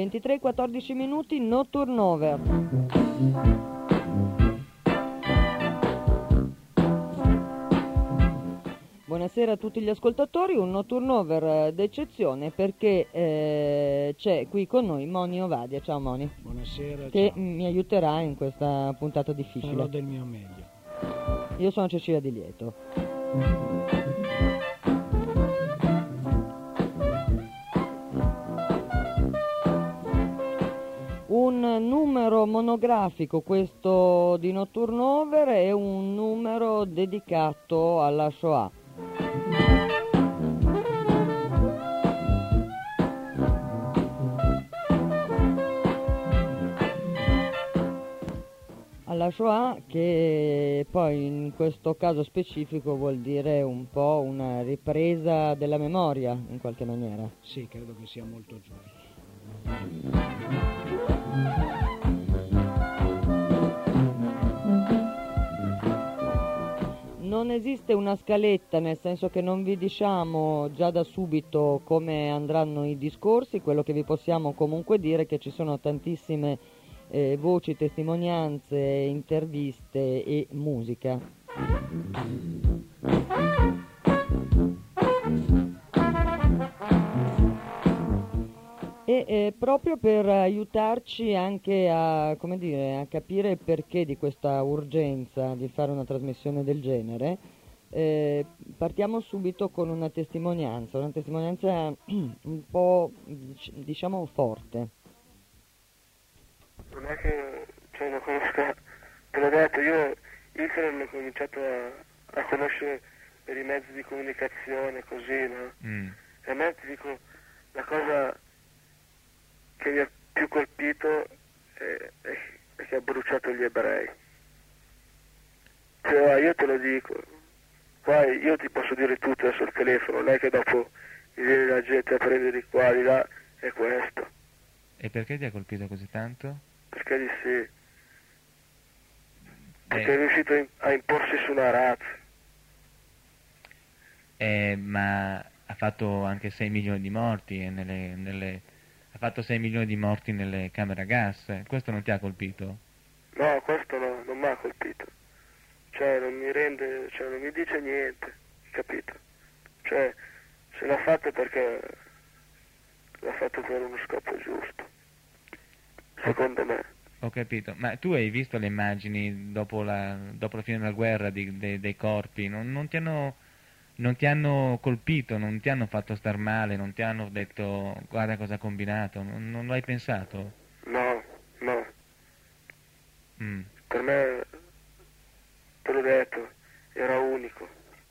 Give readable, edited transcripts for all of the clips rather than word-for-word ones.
23:14 minuti, No Turnover. Buonasera a tutti gli ascoltatori, un No Turnover d'eccezione perché c'è qui con noi Moni Ovadia. Ciao Moni. Buonasera. Che ciao. mi aiuterà in questa puntata difficile. Farò del mio meglio. Io sono Cecilia Di Lieto. Un numero monografico, questo di No Turnover, è un numero dedicato alla Shoah. Alla Shoah, che poi in questo caso specifico vuol dire un po' una ripresa della memoria, in qualche maniera. Sì, credo che sia molto giusto. Non esiste una scaletta, nel senso che non vi diciamo già da subito come andranno i discorsi. Quello che vi possiamo comunque dire è che ci sono tantissime voci, testimonianze, interviste e musica. E proprio per aiutarci anche a, come dire, a capire il perché di questa urgenza di fare una trasmissione del genere, partiamo subito con una testimonianza un po', diciamo, forte. Non è che non conosco, te l'ho detto, io Internet l'ho cominciato a conoscere per i mezzi di comunicazione, così, no? E a me, ti dico, la cosa che mi ha più colpito è che ha bruciato gli ebrei. Cioè, io te lo dico, qua io ti posso dire tutto adesso al telefono, non è che dopo mi viene la gente a prendere di qua, di là, è questo. E perché ti ha colpito così tanto? Perché di sì. Perché è riuscito a imporsi su una razza. Ma ha fatto anche 6 milioni di morti ha fatto 6 milioni di morti nelle camere a gas. Questo non ti ha colpito? No, questo no, non mi ha colpito. Cioè non mi rende, cioè non mi dice niente, capito? Cioè se l'ha fatto perché l'ha fatto per uno scopo giusto, secondo me. Ho capito, ma tu hai visto le immagini dopo la fine della guerra dei corpi? Non ti hanno colpito, non ti hanno fatto star male, non ti hanno detto guarda cosa ha combinato, non l'hai pensato? No. Per me, te l'ho detto, era unico.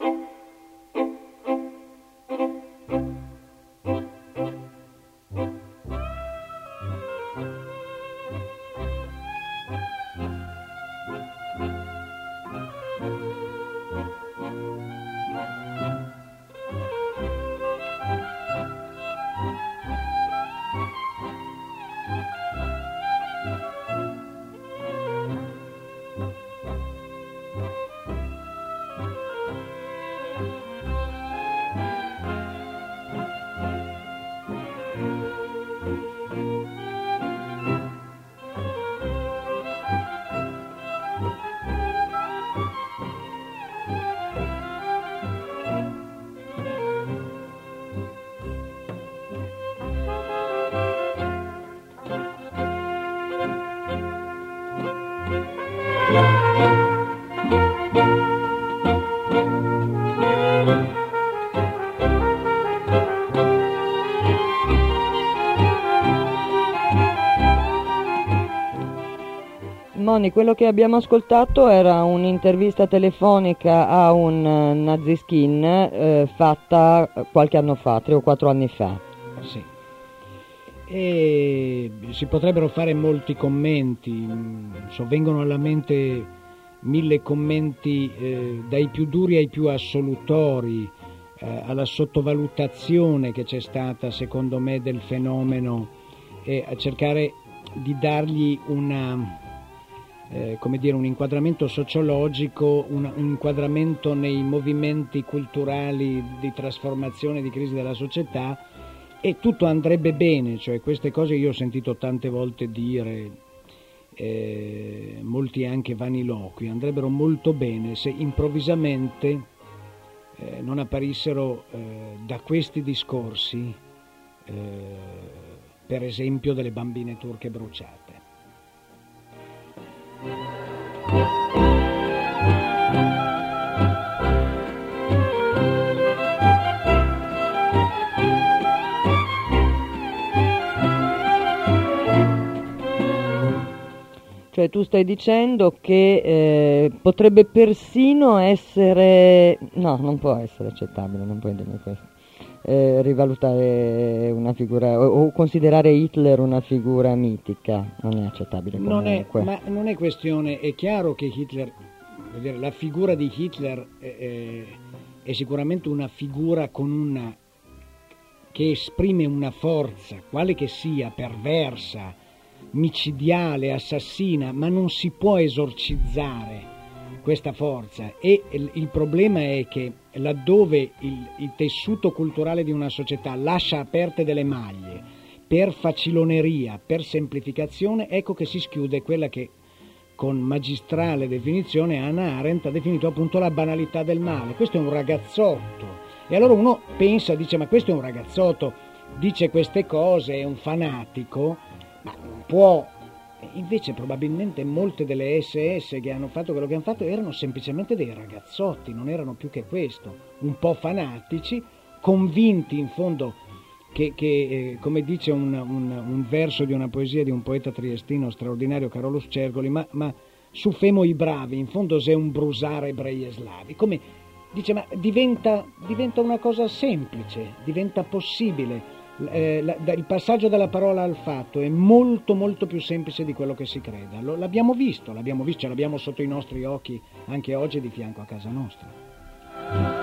Moni, quello che abbiamo ascoltato era un'intervista telefonica a un naziskin fatta qualche anno fa, 3 o 4 anni fa. Sì. E si potrebbero fare molti commenti, vengono alla mente 1000 commenti, dai più duri ai più assolutori, alla sottovalutazione che c'è stata secondo me del fenomeno, e a cercare di dargli un inquadramento sociologico, un inquadramento nei movimenti culturali di trasformazione, di crisi della società, e tutto andrebbe bene, cioè queste cose io ho sentito tante volte dire, molti anche vaniloqui, andrebbero molto bene se improvvisamente non apparissero da questi discorsi, per esempio, delle bambine turche bruciate. Cioè tu stai dicendo che potrebbe persino essere, no, non può essere accettabile, non puoi dirmi questo, rivalutare una figura o considerare Hitler una figura mitica, non è accettabile comunque. Ma non è questione, è chiaro che Hitler, la figura di Hitler è sicuramente una figura che esprime una forza, quale che sia, perversa, micidiale, assassina, ma non si può esorcizzare questa forza, e il problema è che laddove il tessuto culturale di una società lascia aperte delle maglie per faciloneria, per semplificazione, ecco che si schiude quella che con magistrale definizione Hannah Arendt ha definito appunto la banalità del male. Questo è un ragazzotto, e allora uno pensa, dice, ma questo è un ragazzotto, dice queste cose, è un fanatico, ma non può. Invece probabilmente molte delle SS che hanno fatto quello che hanno fatto erano semplicemente dei ragazzotti, non erano più che questo, un po' fanatici, convinti in fondo che come dice un verso di una poesia di un poeta triestino straordinario, Carolus Cergoli, ma su femo i bravi, in fondo se un brusare ebrei e slavi, come dice, ma diventa una cosa semplice, diventa possibile. Il passaggio dalla parola al fatto è molto molto più semplice di quello che si creda. L'abbiamo visto, ce l'abbiamo sotto i nostri occhi anche oggi di fianco a casa nostra.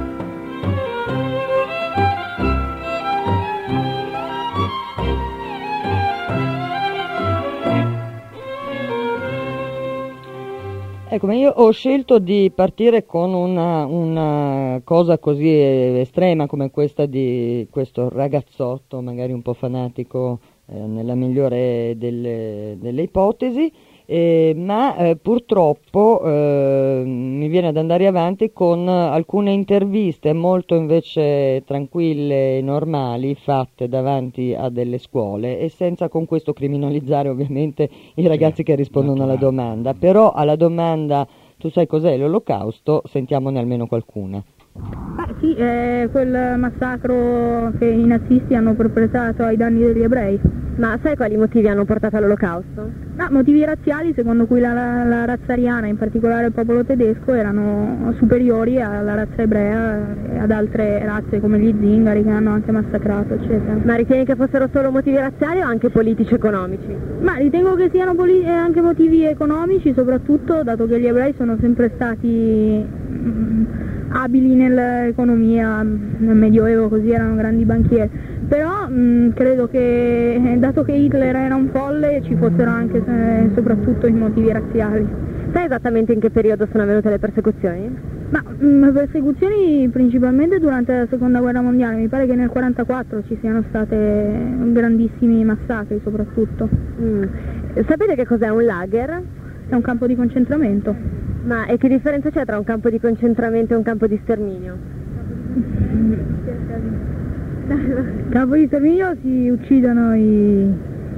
Ecco, ma io ho scelto di partire con una cosa così estrema come questa di questo ragazzotto, magari un po' fanatico nella migliore delle ipotesi, ma purtroppo mi viene ad andare avanti con alcune interviste molto invece tranquille e normali fatte davanti a delle scuole, e senza con questo criminalizzare ovviamente i ragazzi che rispondono alla domanda. Però alla domanda "tu sai cos'è l'Olocausto?" sentiamone almeno qualcuna. Sì, è quel massacro che i nazisti hanno perpetrato ai danni degli ebrei. Ma sai quali motivi hanno portato all'Olocausto? Motivi razziali, secondo cui la razza ariana, in particolare il popolo tedesco, erano superiori alla razza ebrea e ad altre razze come gli zingari che hanno anche massacrato, eccetera. Ma ritieni che fossero solo motivi razziali o anche politici economici? Ma ritengo che siano anche motivi economici, soprattutto dato che gli ebrei sono sempre stati abili nell'economia, nel Medioevo così erano grandi banchieri. Però credo che, dato che Hitler era un folle, ci fossero anche soprattutto i motivi razziali. Sai esattamente in che periodo sono avvenute le persecuzioni? Persecuzioni principalmente durante la seconda guerra mondiale, mi pare che nel 1944 ci siano state grandissimi massacri soprattutto. Sapete che cos'è un lager? È un campo di concentramento. Ma e che differenza c'è tra un campo di concentramento e un campo di sterminio? Nel campo di sterminio si uccidono gli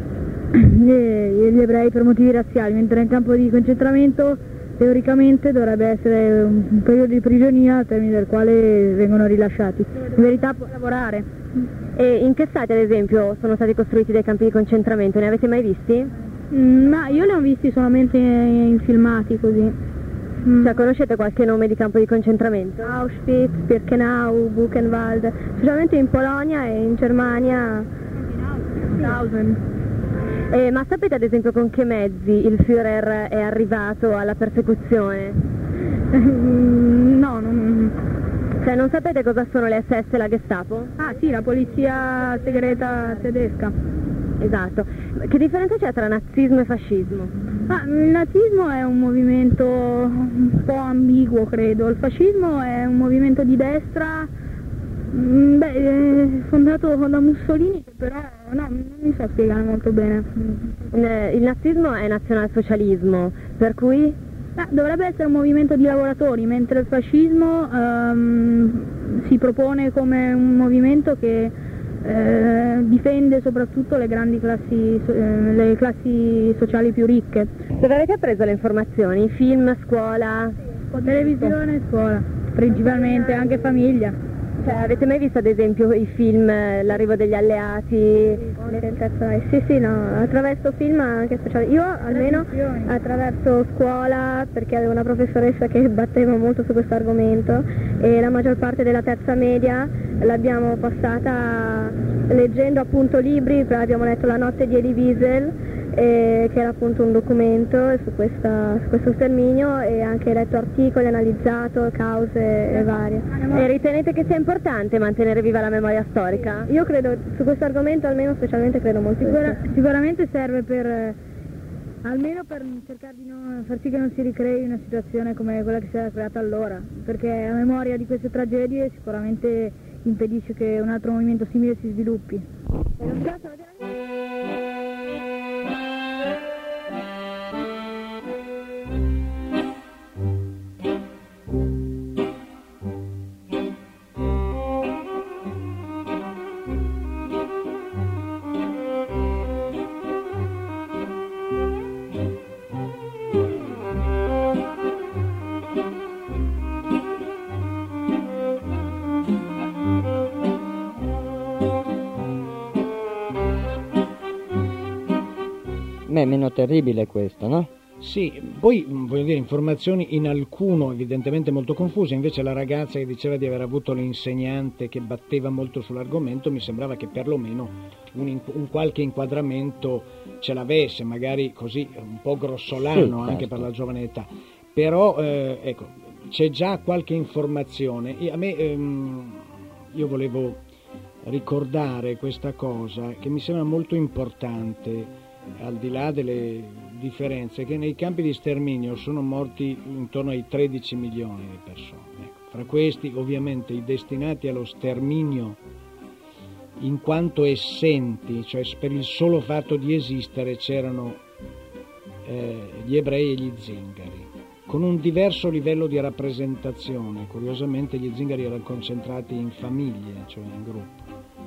ebrei per motivi razziali, mentre nel campo di concentramento teoricamente dovrebbe essere un periodo di prigionia al termine del quale vengono rilasciati. In verità può lavorare. E in che stati, ad esempio, sono stati costruiti dei campi di concentramento? Ne avete mai visti? Ma io li ho visti solamente in filmati così. Cioè, conoscete qualche nome di campo di concentramento? Auschwitz, Birkenau, Buchenwald, specialmente in Polonia e in Germania. Ma sapete ad esempio con che mezzi il Führer è arrivato alla persecuzione? No, non... Cioè non sapete cosa sono le SS e la Gestapo? Ah sì, la polizia segreta tedesca. Esatto. Che differenza c'è tra nazismo e fascismo? Il nazismo è un movimento un po' ambiguo, credo. Il fascismo è un movimento di destra Fondato da Mussolini, però no, non mi so spiegare molto bene. Il nazismo è nazionalsocialismo, per cui? Dovrebbe essere un movimento di lavoratori, mentre il fascismo si propone come un movimento che difende soprattutto le grandi classi, le classi sociali più ricche. Dove avete appreso le informazioni? Film, scuola? Televisione, scuola, principalmente, anche famiglia. Cioè, avete mai visto ad esempio i film L'arrivo degli alleati? Sì, no, attraverso film anche speciali. Io almeno attraverso scuola, perché avevo una professoressa che batteva molto su questo argomento, e la maggior parte della terza media l'abbiamo passata leggendo appunto libri. Abbiamo letto La notte di Elie Wiesel, che era appunto un documento su questo sterminio, e anche letto articoli, analizzato cause e varie. E ritenete che sia importante mantenere viva la memoria storica? Io credo, su questo argomento almeno specialmente credo molto. Sicuramente serve almeno per cercare di far sì che non si ricrei una situazione come quella che si era creata allora, perché la memoria di queste tragedie sicuramente impedisce che un altro movimento simile si sviluppi. È meno terribile questo, no? Sì, poi voglio dire, informazioni in alcuno evidentemente molto confuse. Invece la ragazza che diceva di aver avuto l'insegnante che batteva molto sull'argomento, mi sembrava che perlomeno un qualche inquadramento ce l'avesse, magari così un po' grossolano, sì, anche per la giovane età. Però ecco, c'è già qualche informazione. A me io volevo ricordare questa cosa che mi sembra molto importante, al di là delle differenze, che nei campi di sterminio sono morti intorno ai 13 milioni di persone. Ecco, fra questi ovviamente i destinati allo sterminio in quanto essenti, cioè per il solo fatto di esistere, c'erano gli ebrei e gli zingari, con un diverso livello di rappresentazione. Curiosamente gli zingari erano concentrati in famiglie, cioè in gruppo.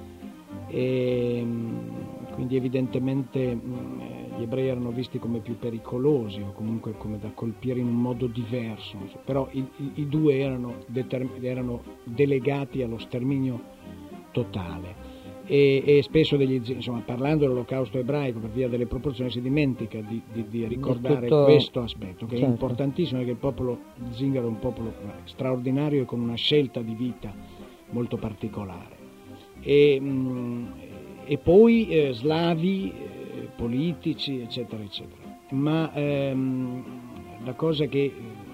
E quindi evidentemente gli ebrei erano visti come più pericolosi o comunque come da colpire in un modo diverso, però i due erano delegati allo sterminio totale, e spesso parlando dell'olocausto ebraico, per via delle proporzioni, si dimentica di ricordare questo aspetto, che è importantissimo, perché il popolo zingaro è un popolo straordinario e con una scelta di vita molto particolare. E poi slavi, politici, eccetera, eccetera. Ma la cosa che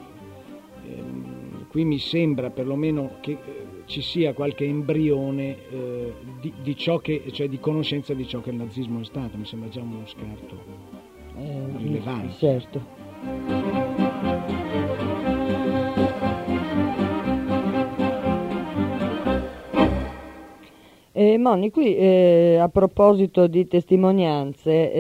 qui mi sembra perlomeno che ci sia qualche embrione di ciò che, cioè di conoscenza di ciò che il nazismo è stato, mi sembra già uno scarto rilevante. Certo. Moni, qui a proposito di testimonianze,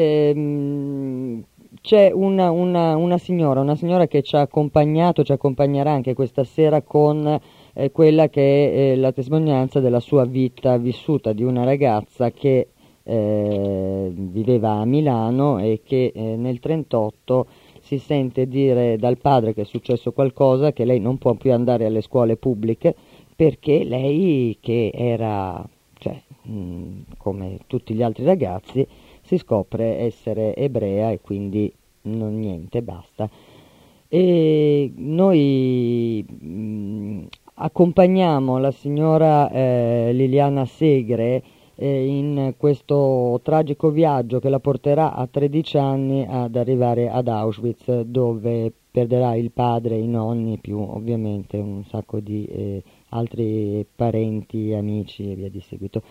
c'è una signora che ci ha accompagnato, ci accompagnerà anche questa sera con quella che è la testimonianza della sua vita vissuta, di una ragazza che viveva a Milano e che nel 1938 si sente dire dal padre che è successo qualcosa, che lei non può più andare alle scuole pubbliche perché lei, che era, come tutti gli altri ragazzi, si scopre essere ebrea e quindi niente, basta. E noi accompagniamo la signora Liliana Segre in questo tragico viaggio che la porterà a 13 anni ad arrivare ad Auschwitz, dove perderà il padre, i nonni, più ovviamente un sacco di altri parenti, amici e via di seguito.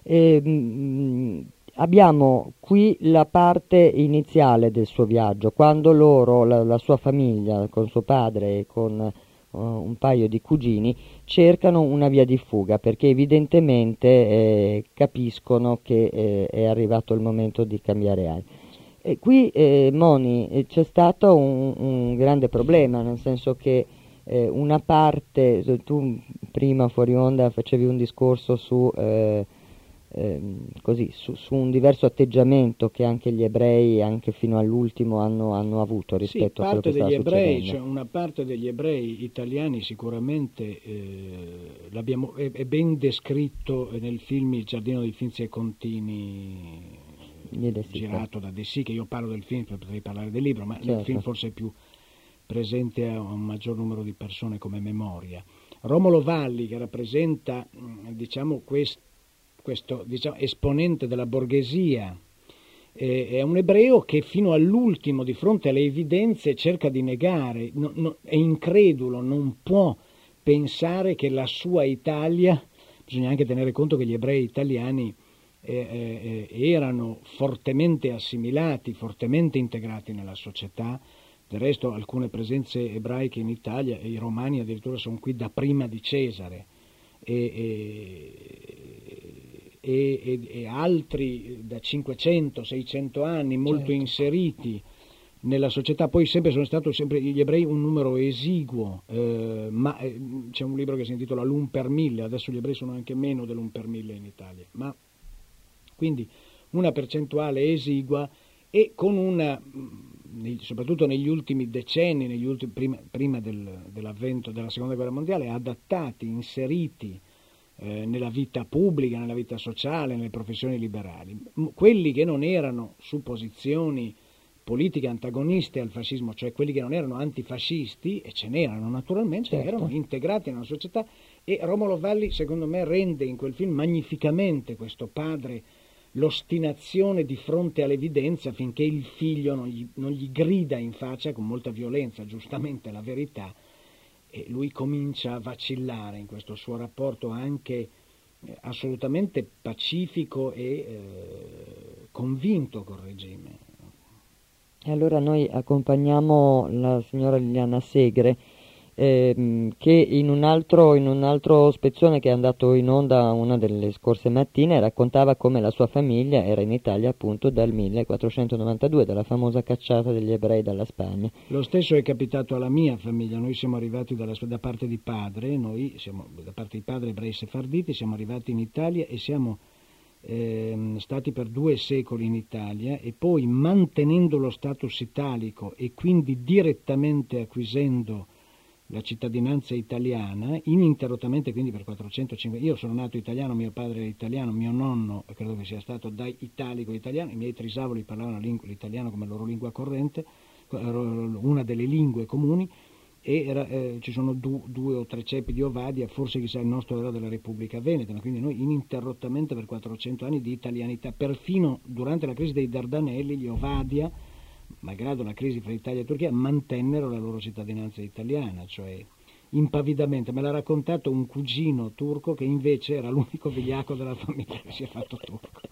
Abbiamo qui la parte iniziale del suo viaggio, quando loro, la sua famiglia, con suo padre e con un paio di cugini, cercano una via di fuga perché evidentemente capiscono che è arrivato il momento di cambiare aria. E qui, Moni, c'è stato un grande problema, nel senso che una parte, tu prima fuori onda facevi un discorso su un diverso atteggiamento che anche gli ebrei, anche fino all'ultimo, hanno avuto rispetto a quello che stava succedendo. Cioè una parte degli ebrei italiani sicuramente è ben descritto nel film Il giardino di Finzi e Contini, girato da De Sì, che io parlo del film, potrei parlare del libro, ma certo. Nel film forse è più presente a un maggior numero di persone come memoria. Romolo Valli, che rappresenta questo esponente della borghesia, è un ebreo che fino all'ultimo, di fronte alle evidenze, cerca di negare, è incredulo, non può pensare che la sua Italia, bisogna anche tenere conto che gli ebrei italiani erano fortemente assimilati, fortemente integrati nella società. Del resto alcune presenze ebraiche in Italia, e i romani addirittura sono qui da prima di Cesare, e altri da 500-600 anni molto certo. Inseriti nella società. Poi sono stato gli ebrei un numero esiguo, ma c'è un libro che si intitola L'un per mille, adesso gli ebrei sono anche meno dell'un per mille in Italia, ma quindi una percentuale esigua, e con soprattutto negli ultimi decenni, prima dell'avvento della seconda guerra mondiale, adattati, inseriti nella vita pubblica, nella vita sociale, nelle professioni liberali. Quelli che non erano su posizioni politiche antagoniste al fascismo, cioè quelli che non erano antifascisti, e ce n'erano naturalmente, certo. Erano integrati nella società, e Romolo Valli secondo me rende in quel film magnificamente questo padre, l'ostinazione di fronte all'evidenza finché il figlio non gli grida in faccia con molta violenza giustamente la verità, e lui comincia a vacillare in questo suo rapporto anche assolutamente pacifico e convinto col regime. E allora noi accompagniamo la signora Liliana Segre, che in un altro spezzone che è andato in onda una delle scorse mattine raccontava come la sua famiglia era in Italia appunto dal 1492, dalla famosa cacciata degli ebrei dalla Spagna. Lo stesso è capitato alla mia famiglia. Noi siamo arrivati da parte di padre, da parte di padre ebrei sefarditi, siamo arrivati in Italia e siamo stati per 2 secoli in Italia, e poi, mantenendo lo status italico e quindi direttamente acquisendo la cittadinanza italiana, ininterrottamente, quindi per 450. Io sono nato italiano, mio padre era italiano, mio nonno credo che sia stato da italico italiano, i miei trisavoli parlavano l'italiano come loro lingua corrente, una delle lingue comuni, e ci sono 2 o 3 ceppi di Ovadia, forse chissà il nostro era della Repubblica Veneta, quindi noi ininterrottamente per 400 anni di italianità. Perfino durante la crisi dei Dardanelli gli Ovadia, malgrado la crisi fra Italia e Turchia, mantennero la loro cittadinanza italiana, cioè impavidamente. Me l'ha raccontato un cugino turco che invece era l'unico vigliacco della famiglia che si è fatto turco.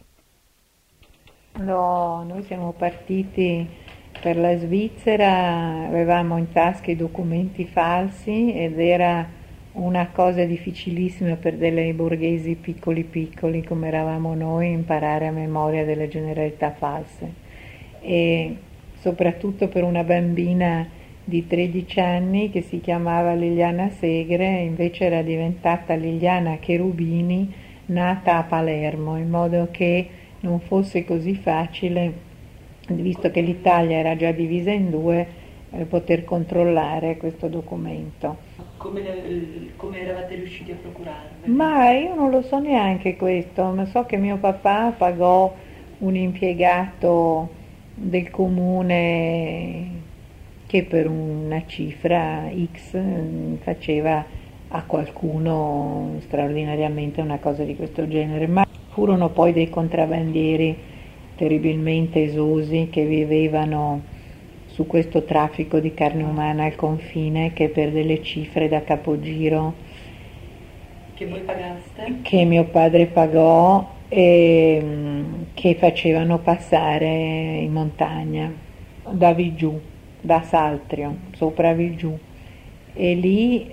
Noi siamo partiti per la Svizzera, avevamo in tasca i documenti falsi ed era una cosa difficilissima per dei borghesi piccoli come eravamo noi imparare a memoria delle generalità false, e soprattutto per una bambina di 13 anni che si chiamava Liliana Segre, invece era diventata Liliana Cherubini, nata a Palermo, in modo che non fosse così facile, visto che l'Italia era già divisa in 2, poter controllare questo documento. Come eravate riusciti a procurarlo? Ma io non lo so neanche questo, ma so che mio papà pagò un impiegato del comune che per una cifra X faceva a qualcuno straordinariamente una cosa di questo genere, ma furono poi dei contrabbandieri terribilmente esosi che vivevano su questo traffico di carne umana al confine, che per delle cifre da capogiro che voi pagaste? Che mio padre pagò, e che facevano passare in montagna da Vigiù, da Saltrio, sopra Vigiù, e lì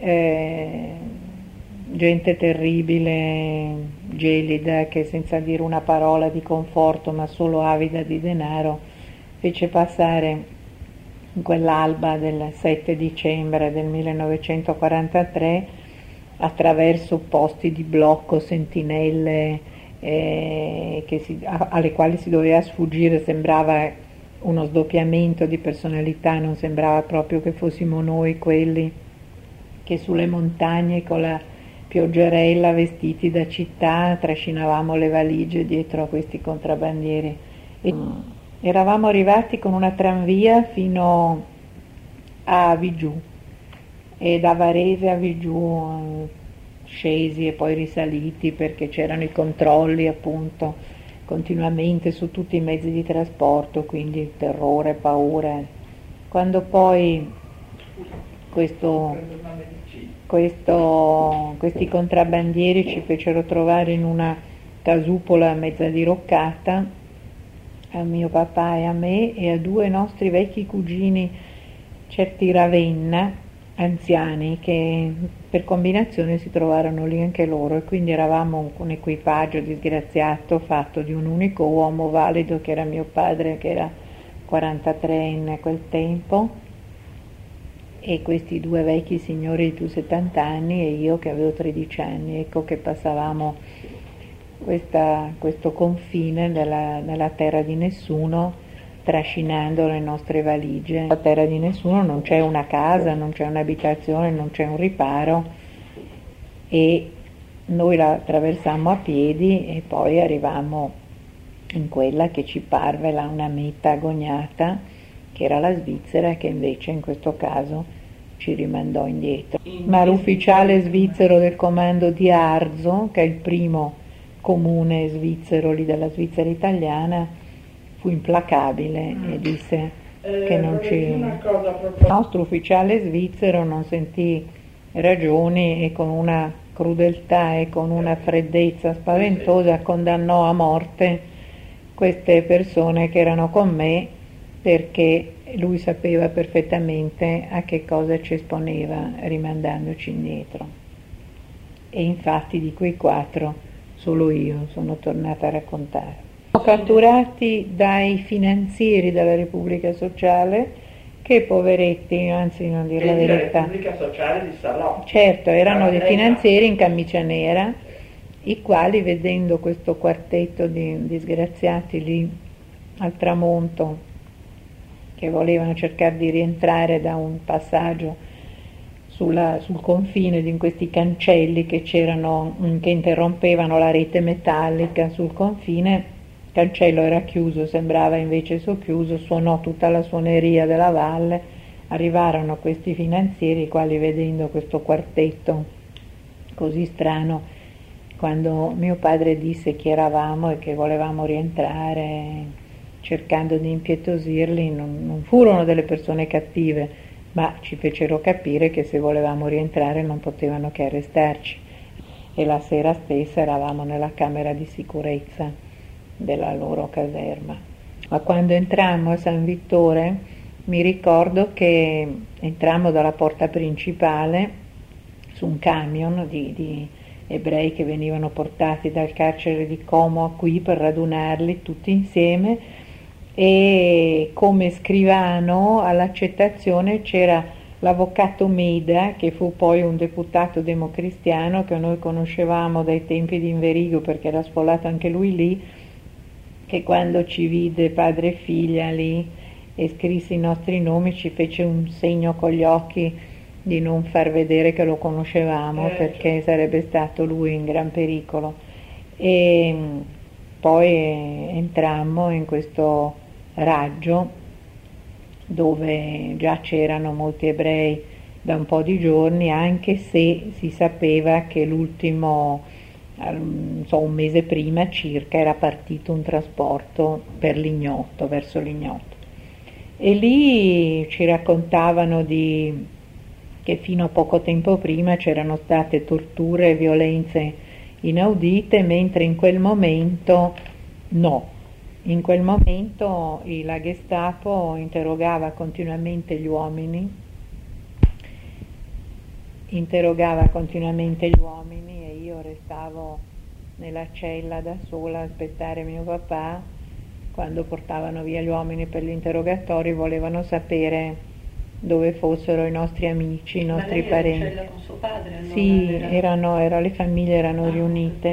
gente terribile, gelida, che senza dire una parola di conforto ma solo avida di denaro fece passare in quell'alba del 7 dicembre del 1943 attraverso posti di blocco, sentinelle alle quali si doveva sfuggire. Sembrava uno sdoppiamento di personalità, non sembrava proprio che fossimo noi quelli che sulle montagne con la pioggerella vestiti da città trascinavamo le valigie dietro a questi contrabbandieri. Eravamo arrivati con una tranvia fino a Vigiù e da Varese a Vigiù scesi e poi risaliti perché c'erano i controlli appunto continuamente su tutti i mezzi di trasporto, quindi terrore, paura. Quando poi questi contrabbandieri ci fecero trovare in una casupola mezza diroccata, a mio papà e a me e a due nostri vecchi cugini, certi Ravenna, anziani, che per combinazione si trovarono lì anche loro, e quindi eravamo un equipaggio disgraziato fatto di un unico uomo valido che era mio padre, che era 43enne a quel tempo, e questi due vecchi signori di più 70 anni e io che avevo 13 anni. Ecco che passavamo questo confine nella terra di nessuno, trascinando le nostre valigie. La terra di nessuno, non c'è una casa, non c'è un'abitazione, non c'è un riparo, e noi la attraversammo a piedi e poi arrivammo in quella che ci parve una meta agognata, che era la Svizzera, che invece in questo caso ci rimandò indietro. Ma l'ufficiale svizzero del comando di Arzo, che è il primo comune svizzero lì della Svizzera italiana, fu implacabile e disse che non ci... Il nostro ufficiale svizzero non sentì ragioni e con una crudeltà e con una freddezza spaventosa condannò a morte queste persone che erano con me, perché lui sapeva perfettamente a che cosa ci esponeva rimandandoci indietro. E infatti di quei 4 solo io sono tornata a raccontare. Catturati dai finanzieri della Repubblica Sociale, che poveretti, anzi non dire la verità. La Repubblica Sociale di Salò. Certo, erano dei finanzieri in camicia nera, i quali, vedendo questo quartetto di disgraziati lì al tramonto, che volevano cercare di rientrare da un passaggio sul confine in questi cancelli che c'erano, che interrompevano la rete metallica sul confine, il cancello era chiuso, sembrava invece socchiuso, suonò tutta la suoneria della valle, arrivarono questi finanzieri, i quali, vedendo questo quartetto così strano, quando mio padre disse chi eravamo e che volevamo rientrare, cercando di impietosirli, non furono delle persone cattive, ma ci fecero capire che se volevamo rientrare non potevano che arrestarci, e la sera stessa eravamo nella camera di sicurezza della loro caserma. Ma quando entrammo a San Vittore mi ricordo che entrammo dalla porta principale su un camion di ebrei che venivano portati dal carcere di Como a qui per radunarli tutti insieme, e come scrivano all'accettazione c'era l'avvocato Meda, che fu poi un deputato democristiano che noi conoscevamo dai tempi di Inverigo perché era sfollato anche lui lì, che quando ci vide padre e figlia lì e scrisse i nostri nomi ci fece un segno con gli occhi di non far vedere che lo conoscevamo, perché sarebbe stato lui in gran pericolo. E poi entrammo in questo raggio dove già c'erano molti ebrei da un po' di giorni, anche se si sapeva che l'ultimo, un mese prima circa, era partito un trasporto per l'Ignoto, verso l'Ignoto. E lì ci raccontavano che fino a poco tempo prima c'erano state torture e violenze inaudite, mentre in quel momento no. In quel momento la Gestapo interrogava continuamente gli uomini interrogava continuamente gli uomini e io restavo nella cella da sola a aspettare mio papà. Quando portavano via gli uomini per gli interrogatori volevano sapere dove fossero i nostri amici, i nostri parenti. Ma lei era in cella con suo padre allora? Sì, le famiglie erano riunite.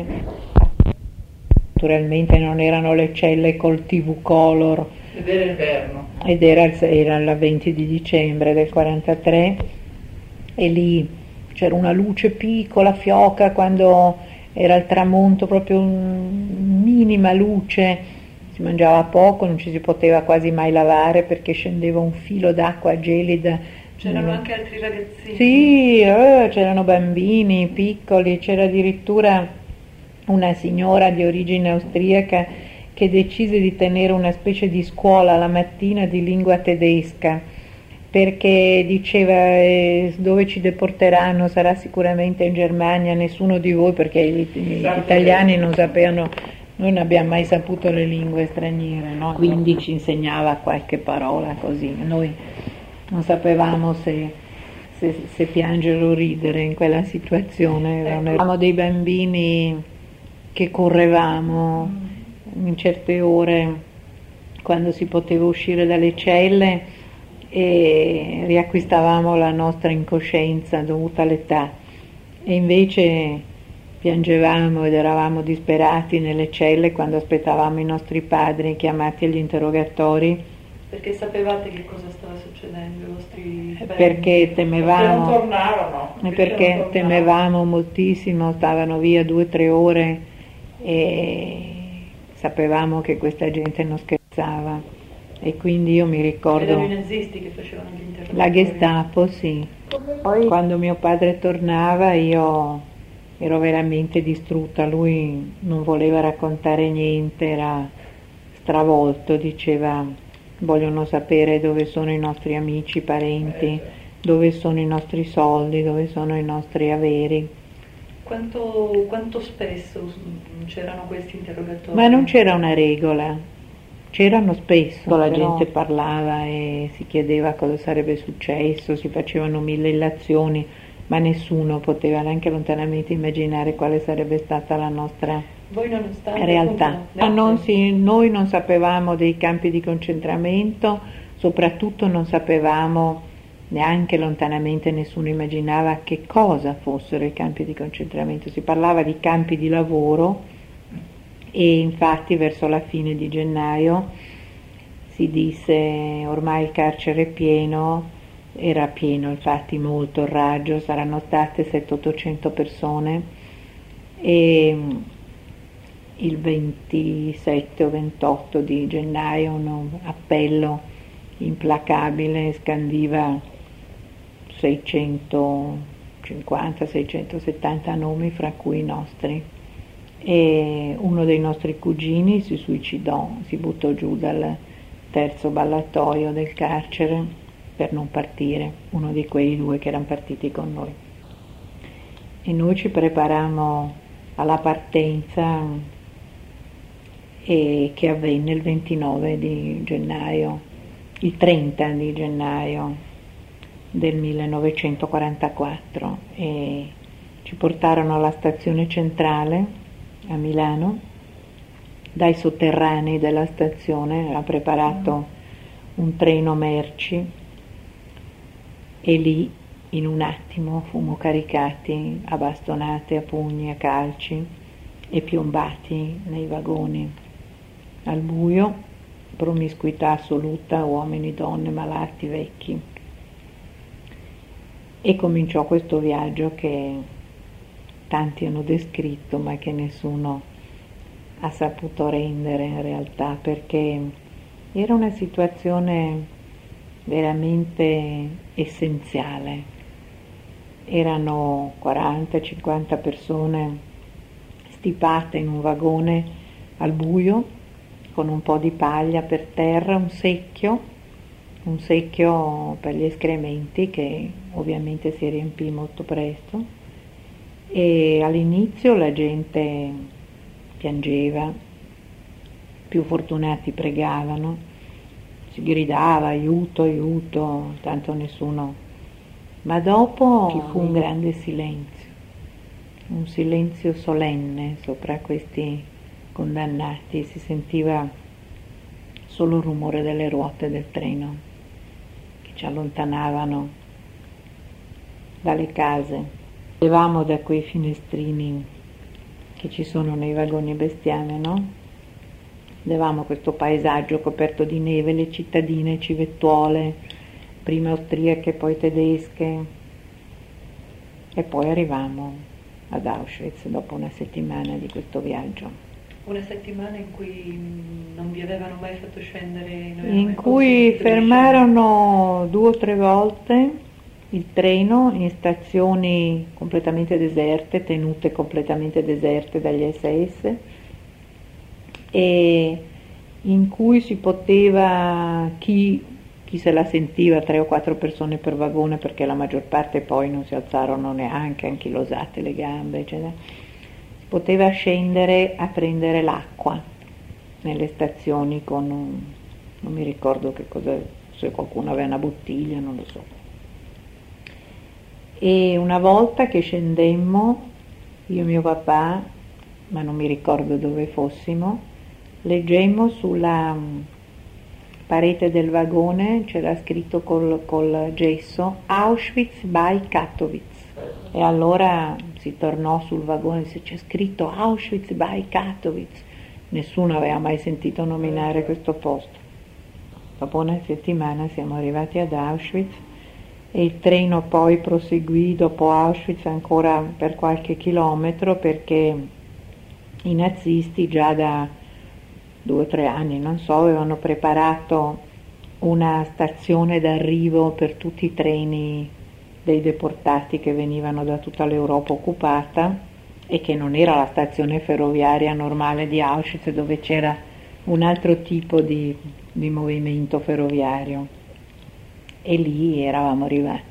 Naturalmente non erano le celle col TV color. Ed era inverno. Ed era il 20 di dicembre del 43 e lì c'era una luce piccola, fioca, quando era il tramonto, proprio minima luce. Si mangiava poco, non ci si poteva quasi mai lavare perché scendeva un filo d'acqua gelida. C'erano anche altri ragazzini? Sì, c'erano bambini piccoli, c'era addirittura una signora di origine austriaca che decise di tenere una specie di scuola la mattina di lingua tedesca, perché diceva dove ci deporteranno sarà sicuramente in Germania, nessuno di voi, perché gli italiani non sapevano. Noi non abbiamo mai saputo le lingue straniere, no? Quindi ci insegnava qualche parola così. Noi non sapevamo se piangere o ridere in quella situazione. Eravamo dei bambini che correvamo in certe ore quando si poteva uscire dalle celle e riacquistavamo la nostra incoscienza dovuta all'età. E invece piangevamo ed eravamo disperati nelle celle quando aspettavamo i nostri padri chiamati agli interrogatori. Perché sapevate che cosa stava succedendo ai vostri parenti? Perché temevamo. Perché non tornavano. Perché temevamo moltissimo, stavano via 2 o 3 ore e sapevamo che questa gente non scherzava. E quindi io mi ricordo. Erano i nazisti che facevano gli interrogatori? La Gestapo, sì. Poi quando mio padre tornava io ero veramente distrutta, lui non voleva raccontare niente, era stravolto, diceva vogliono sapere dove sono i nostri amici, parenti, dove sono i nostri soldi, dove sono i nostri averi. Quanto spesso c'erano questi interrogatori? Ma non c'era una regola, c'erano spesso, la gente parlava e si chiedeva cosa sarebbe successo, si facevano 1000 illazioni, ma nessuno poteva neanche lontanamente immaginare quale sarebbe stata la nostra realtà. Noi non sapevamo dei campi di concentramento, soprattutto non sapevamo neanche lontanamente, nessuno immaginava che cosa fossero i campi di concentramento. Si parlava di campi di lavoro e infatti verso la fine di gennaio si disse ormai il carcere è pieno. Era pieno, infatti molto il raggio, saranno state 700-800 persone e il 27 o 28 di gennaio un appello implacabile scandiva 650-670 nomi, fra cui i nostri, e uno dei nostri cugini si suicidò, si buttò giù dal 3° ballatoio del carcere per non partire, uno di quei 2 che erano partiti con noi. E noi ci preparammo alla partenza che avvenne il 29 di gennaio, il 30 di gennaio del 1944 e ci portarono alla stazione centrale a Milano. Dai sotterranei della stazione era preparato un treno merci e lì in un attimo fummo caricati a bastonate, a pugni, a calci e piombati nei vagoni. Al buio, promiscuità assoluta, uomini, donne, malati, vecchi. E cominciò questo viaggio che tanti hanno descritto ma che nessuno ha saputo rendere in realtà, perché era una situazione veramente essenziale. Erano 40-50 persone stipate in un vagone al buio con un po' di paglia per terra, un secchio per gli escrementi che ovviamente si riempì molto presto, e all'inizio la gente piangeva, più fortunati pregavano, si gridava aiuto, aiuto, tanto nessuno Ma dopo ci fu un grande silenzio, un silenzio solenne sopra questi condannati, si sentiva solo il rumore delle ruote del treno che ci allontanavano dalle case. Vedevamo da quei finestrini che ci sono nei vagoni bestiame, no? Vedevamo questo paesaggio coperto di neve, le cittadine civettuole, prima austriache, poi tedesche, e poi arrivammo ad Auschwitz dopo una settimana di questo viaggio. Una settimana in cui non vi avevano mai fatto scendere? In cui fermarono 2 o 3 volte il treno in stazioni completamente deserte, tenute completamente deserte dagli SS, e in cui si poteva, chi se la sentiva, 3 o 4 persone per vagone, perché la maggior parte poi non si alzarono neanche, anchilosate le gambe, eccetera. Si poteva scendere a prendere l'acqua nelle stazioni con non mi ricordo che cosa, se qualcuno aveva una bottiglia, non lo so. E una volta che scendemmo, io e mio papà, ma non mi ricordo dove fossimo, leggemmo sulla parete del vagone, c'era scritto col gesso Auschwitz by Katowice, e allora si tornò sul vagone e disse: c'è scritto Auschwitz by Katowice. Nessuno aveva mai sentito nominare questo posto. Dopo una settimana siamo arrivati ad Auschwitz e il treno poi proseguì dopo Auschwitz ancora per qualche chilometro, perché i nazisti già da 2 o 3 anni, non so, avevano preparato una stazione d'arrivo per tutti i treni dei deportati che venivano da tutta l'Europa occupata, e che non era la stazione ferroviaria normale di Auschwitz, dove c'era un altro tipo di movimento ferroviario, e lì eravamo arrivati.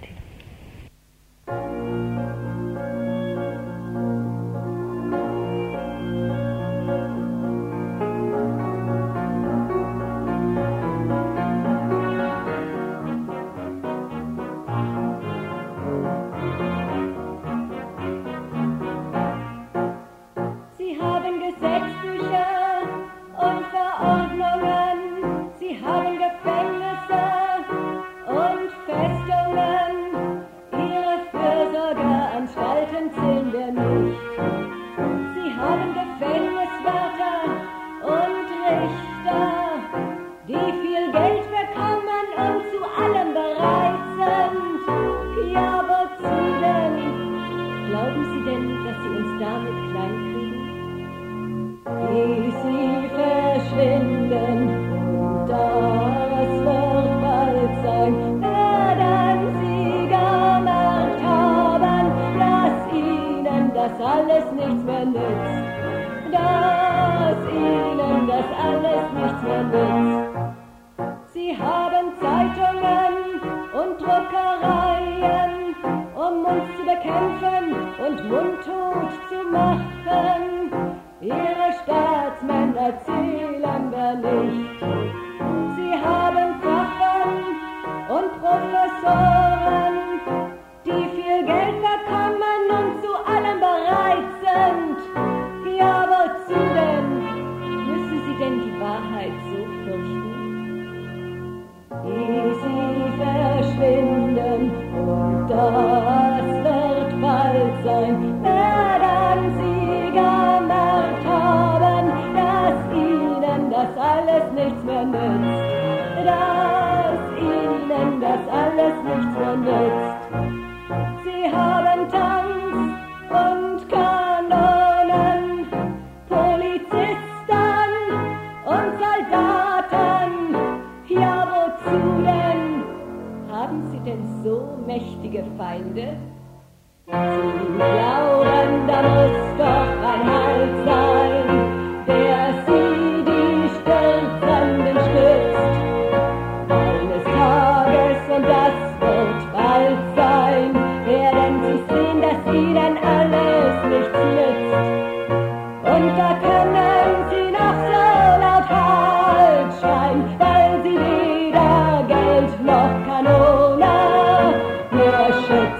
Kanone, wir schützen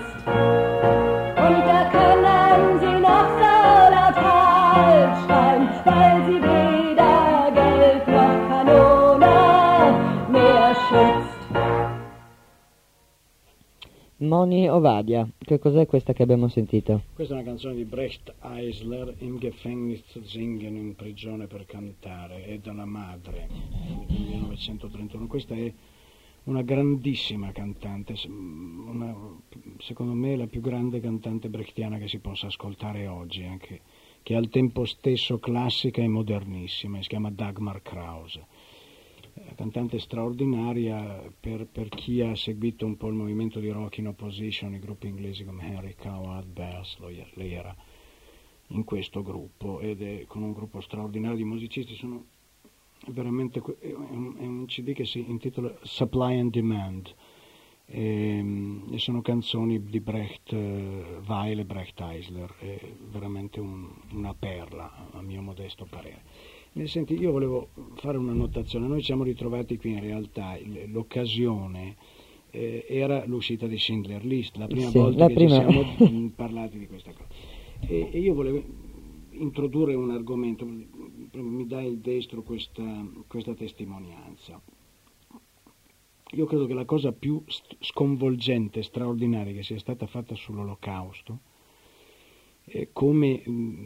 Moni Ovadia, che cos'è questa che abbiamo sentito? Questa è una canzone di Brecht Eisler, Im Gefängnis singen, in prigione per cantare, è dalla madre, del 1931. Questa è una grandissima cantante, secondo me la più grande cantante brechtiana che si possa ascoltare oggi, anche, che è al tempo stesso classica e modernissima, si chiama Dagmar Krause. Cantante straordinaria per chi ha seguito un po' il movimento di rock in opposition, i gruppi inglesi come Henry Coward, Bells, lei era in questo gruppo ed è con un gruppo straordinario di musicisti. Sono veramente, è un CD che si intitola Supply and Demand e sono canzoni di Brecht Weill e Brecht Eisler, è veramente una perla a mio modesto parere. Senti, io volevo fare una notazione. Noi ci siamo ritrovati qui, in realtà l'occasione era l'uscita di Schindler List, la prima volta che ci siamo parlati di questa cosa. E io volevo introdurre un argomento, mi dai il destro questa testimonianza. Io credo che la cosa più sconvolgente, straordinaria che sia stata fatta sull'Olocausto, come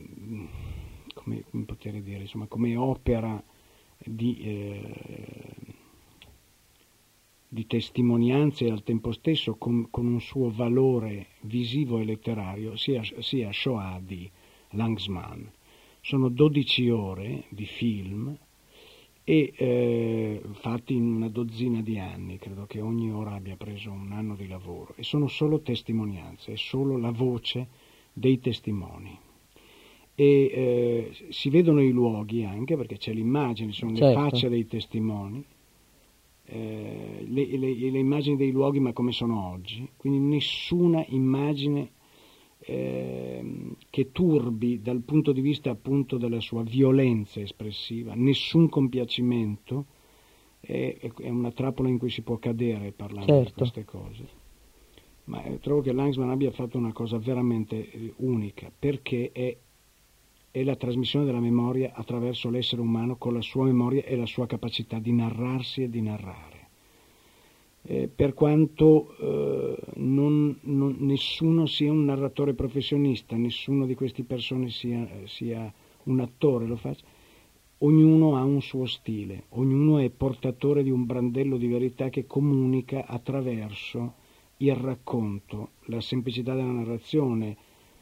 poter dire, insomma, come opera di testimonianza e al tempo stesso con un suo valore visivo e letterario, sia Shoah di Langsman. Sono 12 ore di film e fatti in una dozzina di anni, credo che ogni ora abbia preso un anno di lavoro, e sono solo testimonianze, è solo la voce dei testimoni. E si vedono i luoghi anche, perché c'è l'immagine, sono le facce dei testimoni, le immagini dei luoghi ma come sono oggi, quindi nessuna immagine che turbi dal punto di vista appunto della sua violenza espressiva, nessun compiacimento, è una trappola in cui si può cadere parlando di queste cose. Ma trovo che Langsman abbia fatto una cosa veramente unica, perché è la trasmissione della memoria attraverso l'essere umano con la sua memoria e la sua capacità di narrarsi e di narrare. Per quanto nessuno sia un narratore professionista, nessuno di queste persone sia un attore, lo faccia, ognuno ha un suo stile, ognuno è portatore di un brandello di verità che comunica attraverso il racconto, la semplicità della narrazione,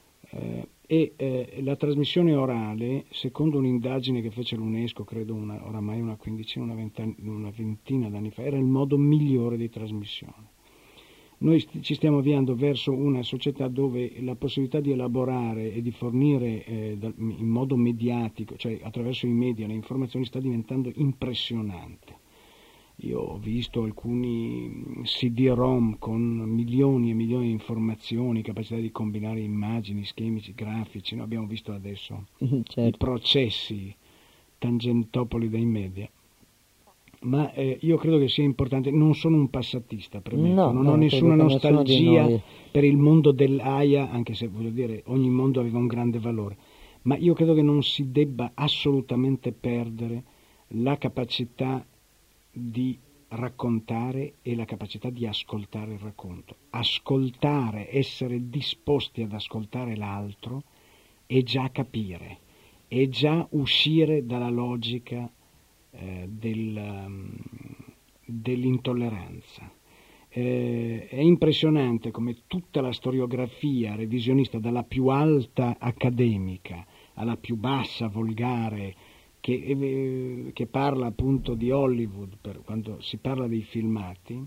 la trasmissione orale, secondo un'indagine che fece l'UNESCO, credo oramai una ventina d'anni fa, era il modo migliore di trasmissione. Noi ci stiamo avviando verso una società dove la possibilità di elaborare e di fornire in modo mediatico, cioè attraverso i media, le informazioni, sta diventando impressionante. Io ho visto alcuni CD-ROM con milioni e milioni di informazioni, capacità di combinare immagini, schemi grafici. Noi abbiamo visto adesso i processi tangentopoli dei media. Ma io credo che sia importante, non sono un passatista, premetto, non ho nessuna nostalgia per il mondo dell'AIA, anche se voglio dire ogni mondo aveva un grande valore, ma io credo che non si debba assolutamente perdere la capacità di raccontare e la capacità di ascoltare il racconto. Ascoltare, essere disposti ad ascoltare l'altro è già capire, è già uscire dalla logica dell'intolleranza. È impressionante come tutta la storiografia revisionista, dalla più alta accademica alla più bassa volgare, che parla appunto di Hollywood quando si parla dei filmati,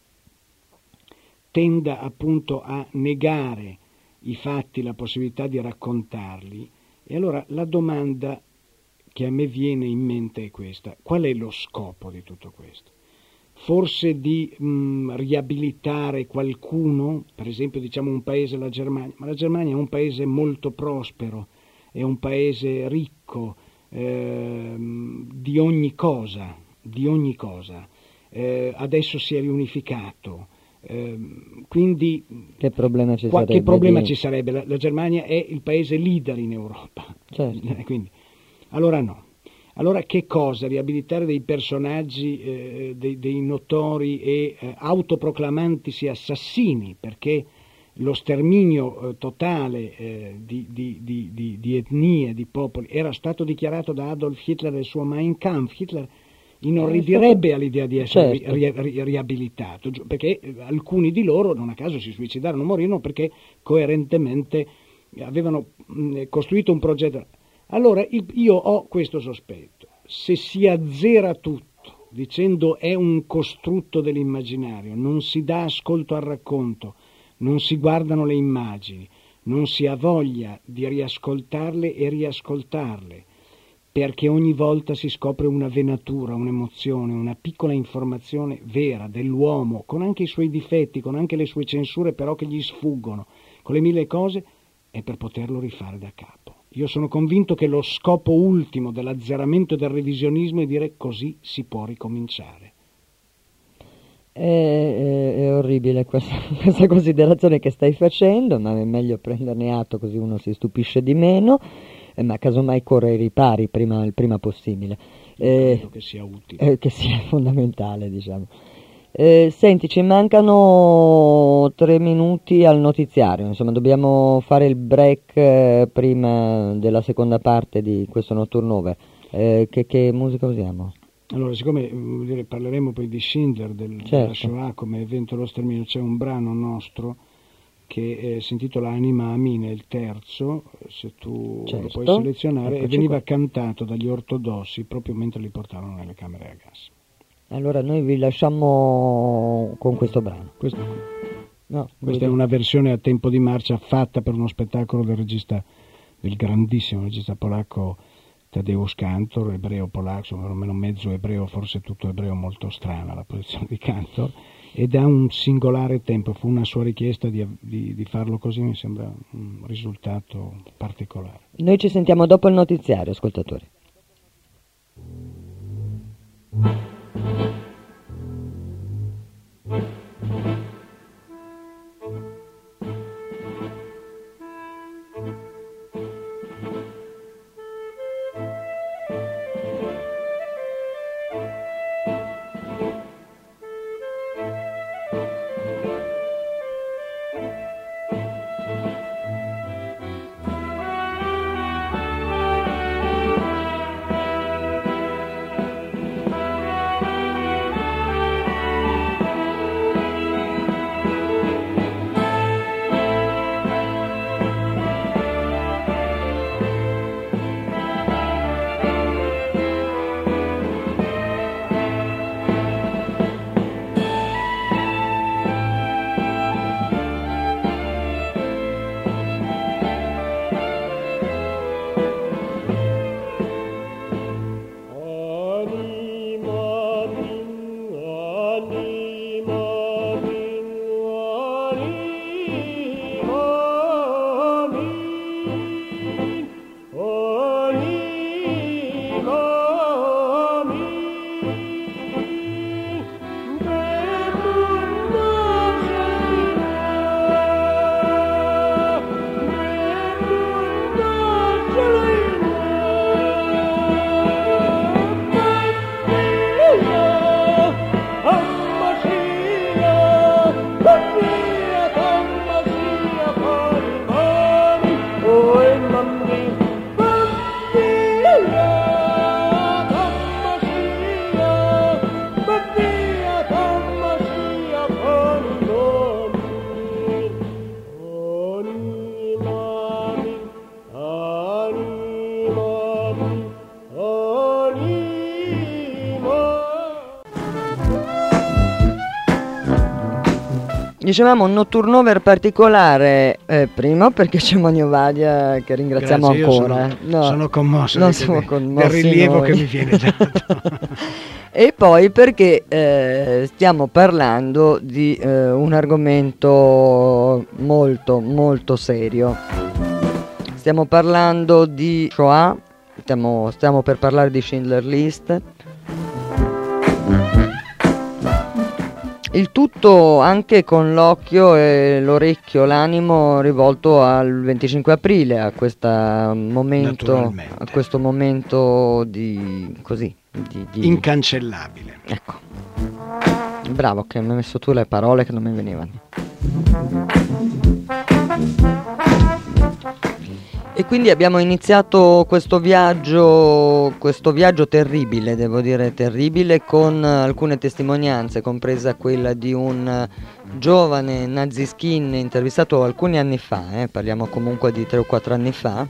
tenda appunto a negare i fatti, la possibilità di raccontarli. E allora la domanda che a me viene in mente è questa: qual è lo scopo di tutto questo? Forse di riabilitare qualcuno, per esempio diciamo un paese, la Germania, ma la Germania è un paese molto prospero, è un paese ricco di ogni cosa, adesso si è riunificato, quindi che problema ci sarebbe? La Germania è il paese leader in Europa, quindi allora no. Allora che cosa? Riabilitare dei personaggi, dei notori e autoproclamantisi assassini, perché lo sterminio totale di etnie, di popoli, era stato dichiarato da Adolf Hitler nel suo Mein Kampf. Hitler inorridirebbe all'idea di essere riabilitato, perché alcuni di loro, non a caso, si suicidarono, morirono perché coerentemente avevano costruito un progetto. Allora io ho questo sospetto: se si azzera tutto dicendo è un costrutto dell'immaginario, non si dà ascolto al racconto, non si guardano le immagini, non si ha voglia di riascoltarle e riascoltarle, perché ogni volta si scopre una venatura, un'emozione, una piccola informazione vera dell'uomo, con anche i suoi difetti, con anche le sue censure però che gli sfuggono, con le mille cose, è per poterlo rifare da capo. Io sono convinto che lo scopo ultimo dell'azzeramento e del revisionismo è dire così si può ricominciare. È orribile questa considerazione che stai facendo, ma è meglio prenderne atto così uno si stupisce di meno, ma casomai corre ai ripari il prima possibile. Credo che sia utile. Che sia fondamentale, diciamo. Senti, ci mancano 3 minuti al notiziario, insomma dobbiamo fare il break prima della seconda parte di questo No Turnover. Che musica usiamo? Allora, siccome parleremo poi di Schindler, della Shoah come evento dello sterminio, c'è un brano nostro che si intitola Anima Amine, il terzo, se tu lo puoi selezionare, e veniva cantato dagli ortodossi proprio mentre li portavano nelle camere a gas. Allora noi vi lasciamo con questo brano. Questa è una versione a tempo di marcia fatta per uno spettacolo del grandissimo regista polacco Tadeusz Kantor, ebreo polacco, almeno mezzo ebreo, forse tutto ebreo, molto strana la posizione di Kantor, ed ha un singolare tempo. Fu una sua richiesta di farlo così, mi sembra un risultato particolare. Noi ci sentiamo dopo il notiziario, ascoltatori. Dicevamo un no turnover particolare, primo perché c'è Monio Vadia che ringraziamo. Grazie, ancora. Sono commosso non siamo commossi del rilievo noi. Che mi viene dato. E poi perché stiamo parlando di un argomento molto molto serio. Stiamo parlando di Shoah, stiamo per parlare di Schindler List. Il tutto anche con l'occhio e l'orecchio, l'animo rivolto al 25 aprile, a questo momento di così di incancellabile. Ecco. Bravo che mi hai messo tu le parole che non mi venivano. E quindi abbiamo iniziato questo viaggio terribile, devo dire terribile, con alcune testimonianze, compresa quella di un giovane Naziskin intervistato alcuni anni fa, parliamo comunque di 3 o 4 anni fa,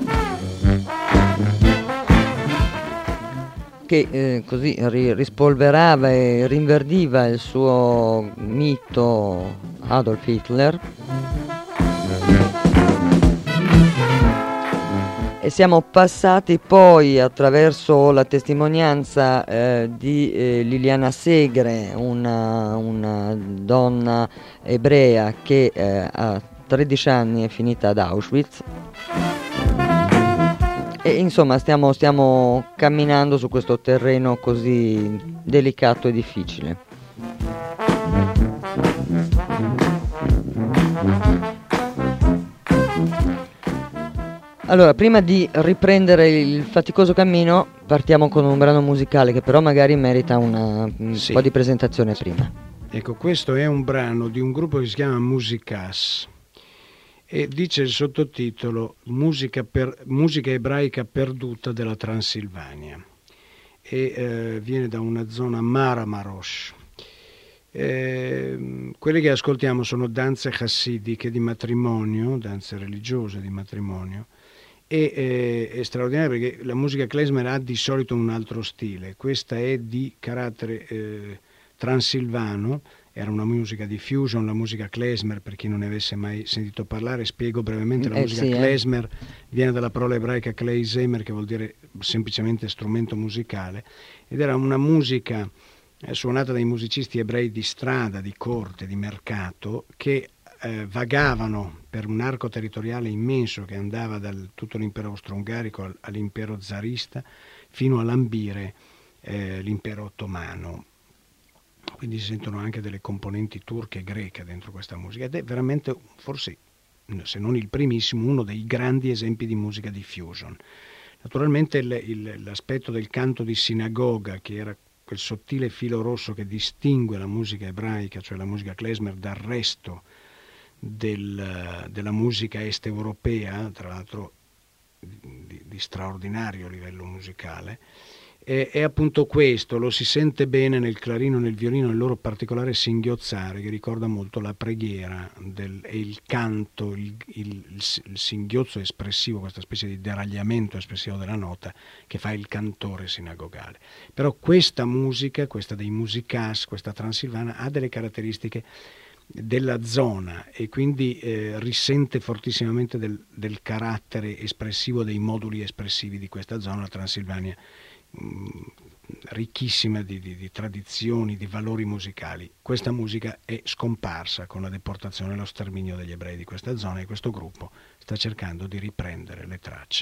che così rispolverava e rinverdiva il suo mito Adolf Hitler. E siamo passati poi attraverso la testimonianza di Liliana Segre, una donna ebrea che a 13 anni è finita ad Auschwitz. E insomma stiamo camminando su questo terreno così delicato e difficile. Allora, prima di riprendere il faticoso cammino, partiamo con un brano musicale che però magari merita un po' di presentazione prima. Ecco, questo è un brano di un gruppo che si chiama Musikas e dice il sottotitolo Musica ebraica perduta della Transilvania e viene da una zona Maramarosh. Quelle che ascoltiamo sono danze chassidiche di matrimonio, danze religiose di matrimonio. E è straordinario perché la musica klezmer ha di solito un altro stile, questa è di carattere transilvano, era una musica di fusion, la musica klezmer, per chi non ne avesse mai sentito parlare, spiego brevemente, la musica klezmer viene dalla parola ebraica klezmer, che vuol dire semplicemente strumento musicale, ed era una musica suonata dai musicisti ebrei di strada, di corte, di mercato, che vagavano per un arco territoriale immenso che andava dal tutto l'impero austro-ungarico all'impero zarista fino a lambire l'impero ottomano. Quindi si sentono anche delle componenti turche e greche dentro questa musica ed è veramente, forse se non il primissimo, uno dei grandi esempi di musica di fusion. Naturalmente l'aspetto del canto di sinagoga, che era quel sottile filo rosso che distingue la musica ebraica, cioè la musica klezmer, dal resto della musica est europea, tra l'altro di straordinario livello musicale, è appunto questo, lo si sente bene nel clarino e nel violino, nel loro particolare singhiozzare che ricorda molto la preghiera e il canto, il singhiozzo espressivo, questa specie di deragliamento espressivo della nota che fa il cantore sinagogale. Però questa musica, questa dei Musikas, questa transilvana, ha delle caratteristiche della zona e quindi risente fortissimamente del carattere espressivo, dei moduli espressivi di questa zona, la Transilvania, ricchissima di tradizioni, di valori musicali. Questa musica è scomparsa con la deportazione e lo sterminio degli ebrei di questa zona e questo gruppo sta cercando di riprendere le tracce.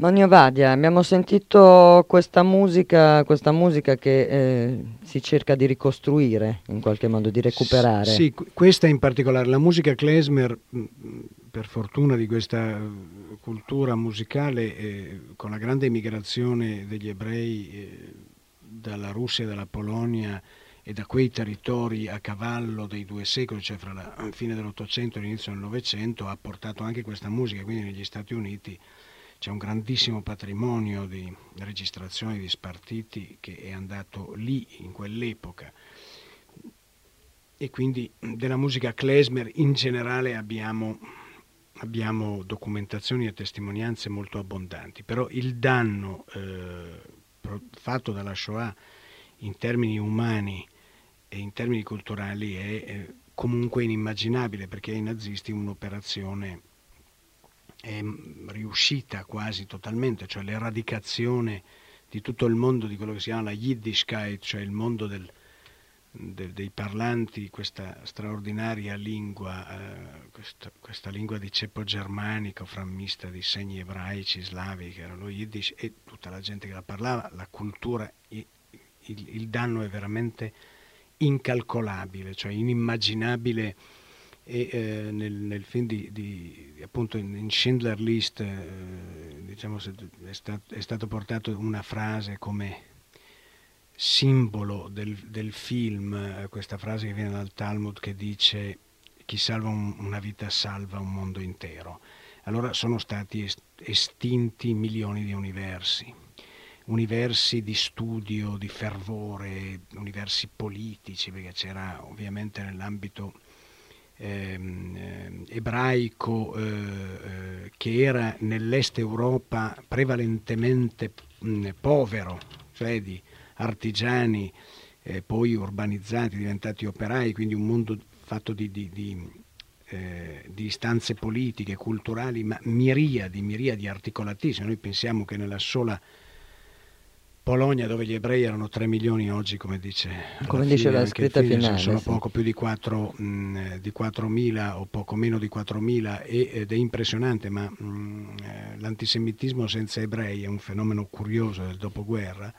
Monio Vadia, abbiamo sentito questa musica che si cerca di ricostruire, in qualche modo, di recuperare. Sì, questa in particolare, la musica klezmer, per fortuna di questa cultura musicale, con la grande emigrazione degli ebrei dalla Russia e dalla Polonia e da quei territori a cavallo dei 2 secoli, cioè fra la fine dell'Ottocento e l'inizio del Novecento, ha portato anche questa musica, quindi negli Stati Uniti c'è un grandissimo patrimonio di registrazioni di spartiti che è andato lì in quell'epoca, e quindi della musica klezmer in generale abbiamo documentazioni e testimonianze molto abbondanti, però il danno fatto dalla Shoah in termini umani e in termini culturali è comunque inimmaginabile, perché ai nazisti un'operazione è riuscita quasi totalmente, cioè l'eradicazione di tutto il mondo di quello che si chiama la Yiddishkeit, cioè il mondo dei parlanti, questa straordinaria lingua, questa lingua di ceppo germanico frammista di segni ebraici, slavi, che era lo Yiddish, e tutta la gente che la parlava, la cultura, il danno è veramente incalcolabile, cioè inimmaginabile. E nel film appunto in Schindler List diciamo è stato portato una frase come simbolo del film, questa frase che viene dal Talmud, che dice: chi salva una vita salva un mondo intero. Allora sono stati estinti milioni di universi di studio, di fervore, universi politici, perché c'era ovviamente nell'ambito ebraico che era nell'est Europa prevalentemente povero, cioè di artigiani poi urbanizzati, diventati operai, quindi un mondo fatto di istanze politiche, culturali, ma miriadi articolatissime. Noi pensiamo che nella sola Polonia, dove gli ebrei erano 3 milioni, oggi, come dice la scritta finale, sono sì, poco più di 4.000 o poco meno di 4.000, ed è impressionante, ma l'antisemitismo senza ebrei è un fenomeno curioso del dopoguerra.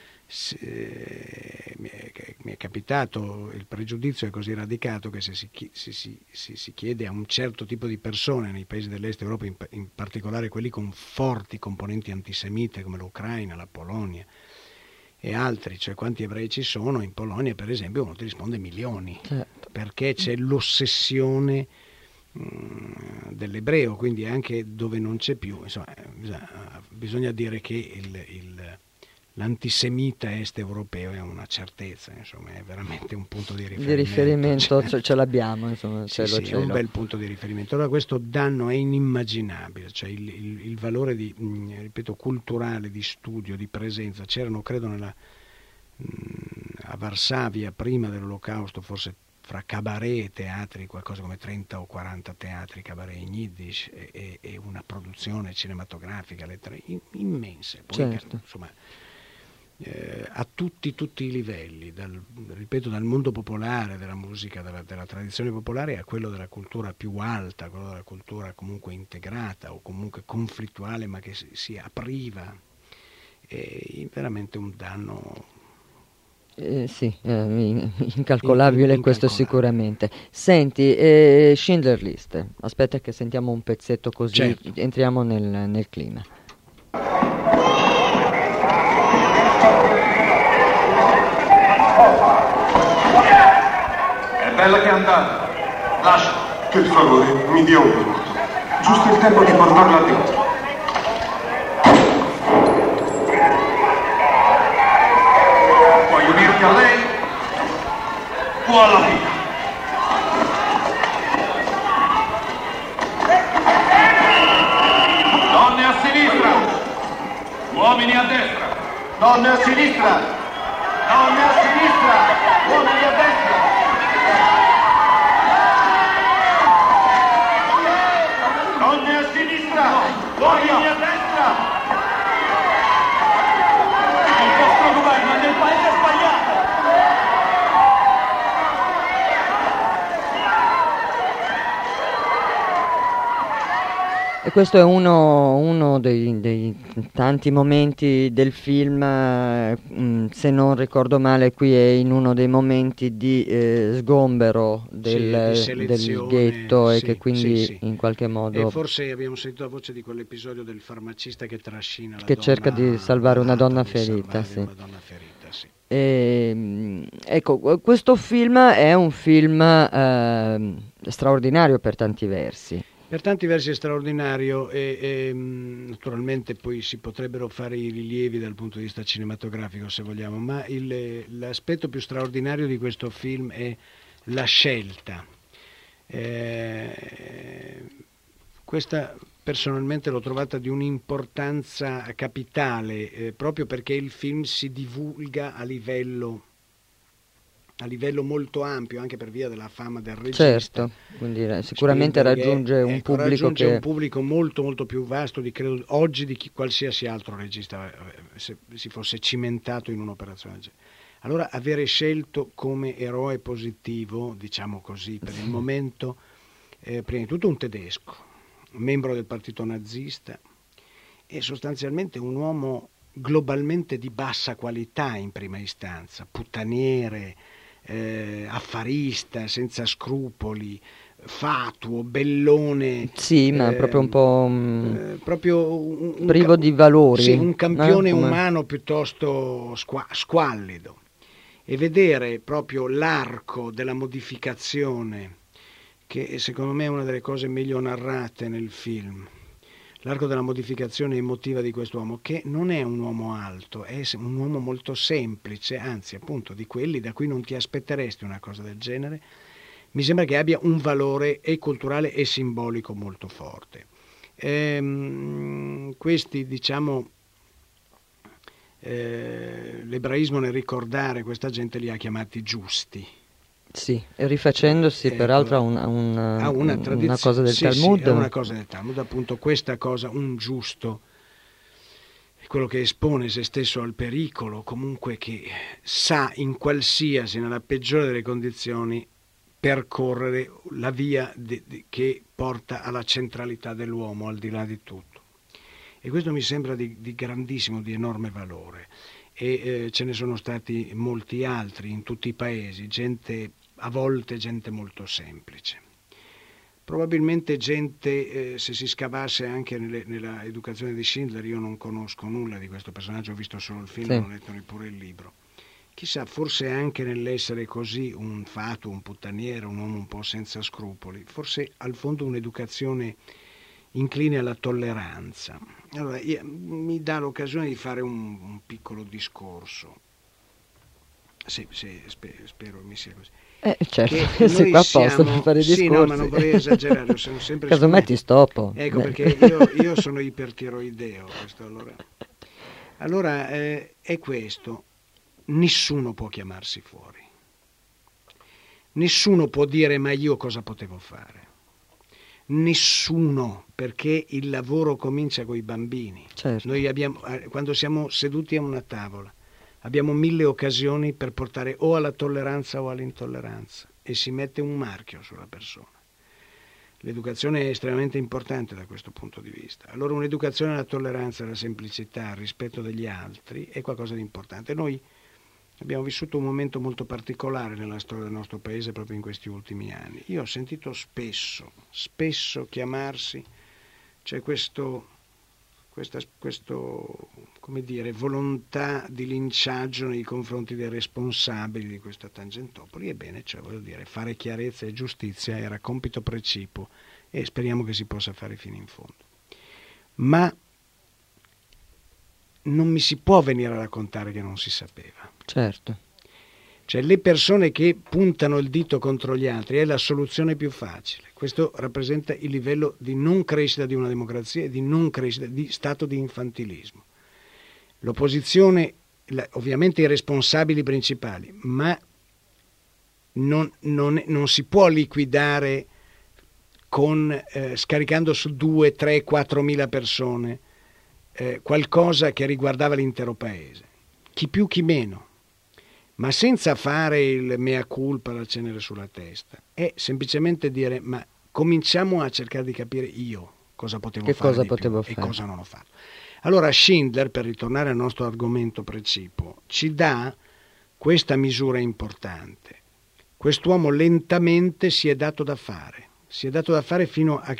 Mi è capitato, il pregiudizio è così radicato che se si chiede a un certo tipo di persone nei paesi dell'est Europa, in particolare quelli con forti componenti antisemite come l'Ucraina, la Polonia e altri, cioè quanti ebrei ci sono in Polonia, per esempio, uno ti risponde milioni, certo, perché c'è l'ossessione dell'ebreo, quindi anche dove non c'è più, insomma, bisogna dire che l'antisemita est europeo è una certezza, insomma, è veramente un punto di riferimento. Ce l'abbiamo, insomma, sì, è un bel punto di riferimento. Allora questo danno è inimmaginabile, cioè il valore ripeto, culturale, di studio, di presenza. C'erano, credo, a Varsavia prima dell'Olocausto, forse fra cabaret e teatri, qualcosa come 30 o 40 teatri cabaret in Yiddish, e una produzione cinematografica, lettere immense. Poi, certo, insomma, a tutti i livelli, ripeto, dal mondo popolare della musica, della tradizione popolare, a quello della cultura più alta, quello della cultura comunque integrata o comunque conflittuale, ma che si apriva. È veramente un danno incalcolabile, questo sicuramente. Senti, Schindler List, aspetta che sentiamo un pezzetto così, certo, entriamo nel clima. Bella che è andata. Lascia. Per favore, mi dia un minuto. Giusto il tempo di portarla dentro. Vuoi unirti a lei? O alla vita? Donne a sinistra. Uomini a destra. Donne a sinistra. Donne a sinistra. Uomini a destra. Donne a sinistra, uomini a destra! Il vostro governo è nel paese sbagliato! E questo è uno dei tanti momenti del film, se non ricordo male, qui è in uno dei momenti di sgombero del ghetto, e che quindi in qualche modo... E forse abbiamo sentito la voce di quell'episodio del farmacista che trascina la che donna, cerca di salvare una donna ferita, sì. Una donna ferita, sì. Ecco, questo film è un film straordinario per tanti versi. Per tanti versi è straordinario e naturalmente poi si potrebbero fare i rilievi dal punto di vista cinematografico se vogliamo, ma l'aspetto più straordinario di questo film è la scelta. Questa personalmente l'ho trovata di un'importanza capitale, proprio perché il film si divulga a livello molto ampio, anche per via della fama del regista. Certo, quindi sicuramente raggiunge un pubblico molto molto più vasto credo oggi di qualsiasi altro regista se si fosse cimentato in un'operazione del genere. Allora avere scelto come eroe positivo, diciamo così, per il momento, prima di tutto un tedesco, membro del partito nazista, e sostanzialmente un uomo globalmente di bassa qualità in prima istanza, puttaniere, affarista, senza scrupoli, fatuo, bellone. Sì, ma proprio un po' proprio privo di valori. Sì, un campione umano piuttosto squallido. E vedere proprio l'arco della modificazione, che secondo me è una delle cose meglio narrate nel film, l'arco della modificazione emotiva di quest'uomo, che non è un uomo alto, è un uomo molto semplice, anzi appunto di quelli da cui non ti aspetteresti una cosa del genere. Mi sembra che abbia un valore e culturale e simbolico molto forte. Questi, diciamo, l'ebraismo nel ricordare questa gente li ha chiamati giusti. Sì, e rifacendosi peraltro a una cosa del Talmud. Sì, una cosa del Talmud, appunto questa cosa, un giusto, è quello che espone se stesso al pericolo, comunque che sa in qualsiasi, nella peggiore delle condizioni, percorrere la via che porta alla centralità dell'uomo al di là di tutto. E questo mi sembra di grandissimo, di enorme valore. E ce ne sono stati molti altri in tutti i paesi, a volte gente molto semplice. Probabilmente gente, se si scavasse anche nella educazione di Schindler, io non conosco nulla di questo personaggio, ho visto solo il film, non ho letto neppure il libro. Chissà, forse anche nell'essere così un fatuo, un puttaniere, un uomo un po' senza scrupoli, forse al fondo un'educazione incline alla tolleranza. Allora, mi dà l'occasione di fare un piccolo discorso. Sì, spero mi sia così. Certo, sei qua apposta per fare discorsi. Sì, no, ma non vorrei esagerare, sono sempre... Casomai ti stoppo. Ecco, perché io sono ipertiroideo, questo allora è questo. Nessuno può chiamarsi fuori. Nessuno può dire ma io cosa potevo fare. Nessuno, perché il lavoro comincia con i bambini. Certo. Noi quando siamo seduti a una tavola, abbiamo 1000 occasioni per portare o alla tolleranza o all'intolleranza e si mette un marchio sulla persona. L'educazione è estremamente importante da questo punto di vista. Allora un'educazione alla tolleranza, alla semplicità, al rispetto degli altri è qualcosa di importante. Noi abbiamo vissuto un momento molto particolare nella storia del nostro paese proprio in questi ultimi anni. Io ho sentito spesso chiamarsi, c'è questo come dire, volontà di linciaggio nei confronti dei responsabili di questa Tangentopoli. Ebbene, cioè, voglio dire, fare chiarezza e giustizia era compito precipuo e speriamo che si possa fare fino in fondo. Ma non mi si può venire a raccontare che non si sapeva. Certo. Cioè le persone che puntano il dito contro gli altri è la soluzione più facile. Questo rappresenta il livello di non crescita di una democrazia e di non crescita di stato di infantilismo. L'opposizione, ovviamente i responsabili principali, ma non si può liquidare scaricando su 2, 3, 4.000 persone qualcosa che riguardava l'intero paese, chi più chi meno, ma senza fare il mea culpa, la cenere sulla testa, è semplicemente dire ma cominciamo a cercare di capire io cosa potevo Che fare cosa di potevo più fare. e cosa non ho fatto. Allora Schindler, per ritornare al nostro argomento precipuo, ci dà questa misura importante. Quest'uomo lentamente si è dato da fare fino a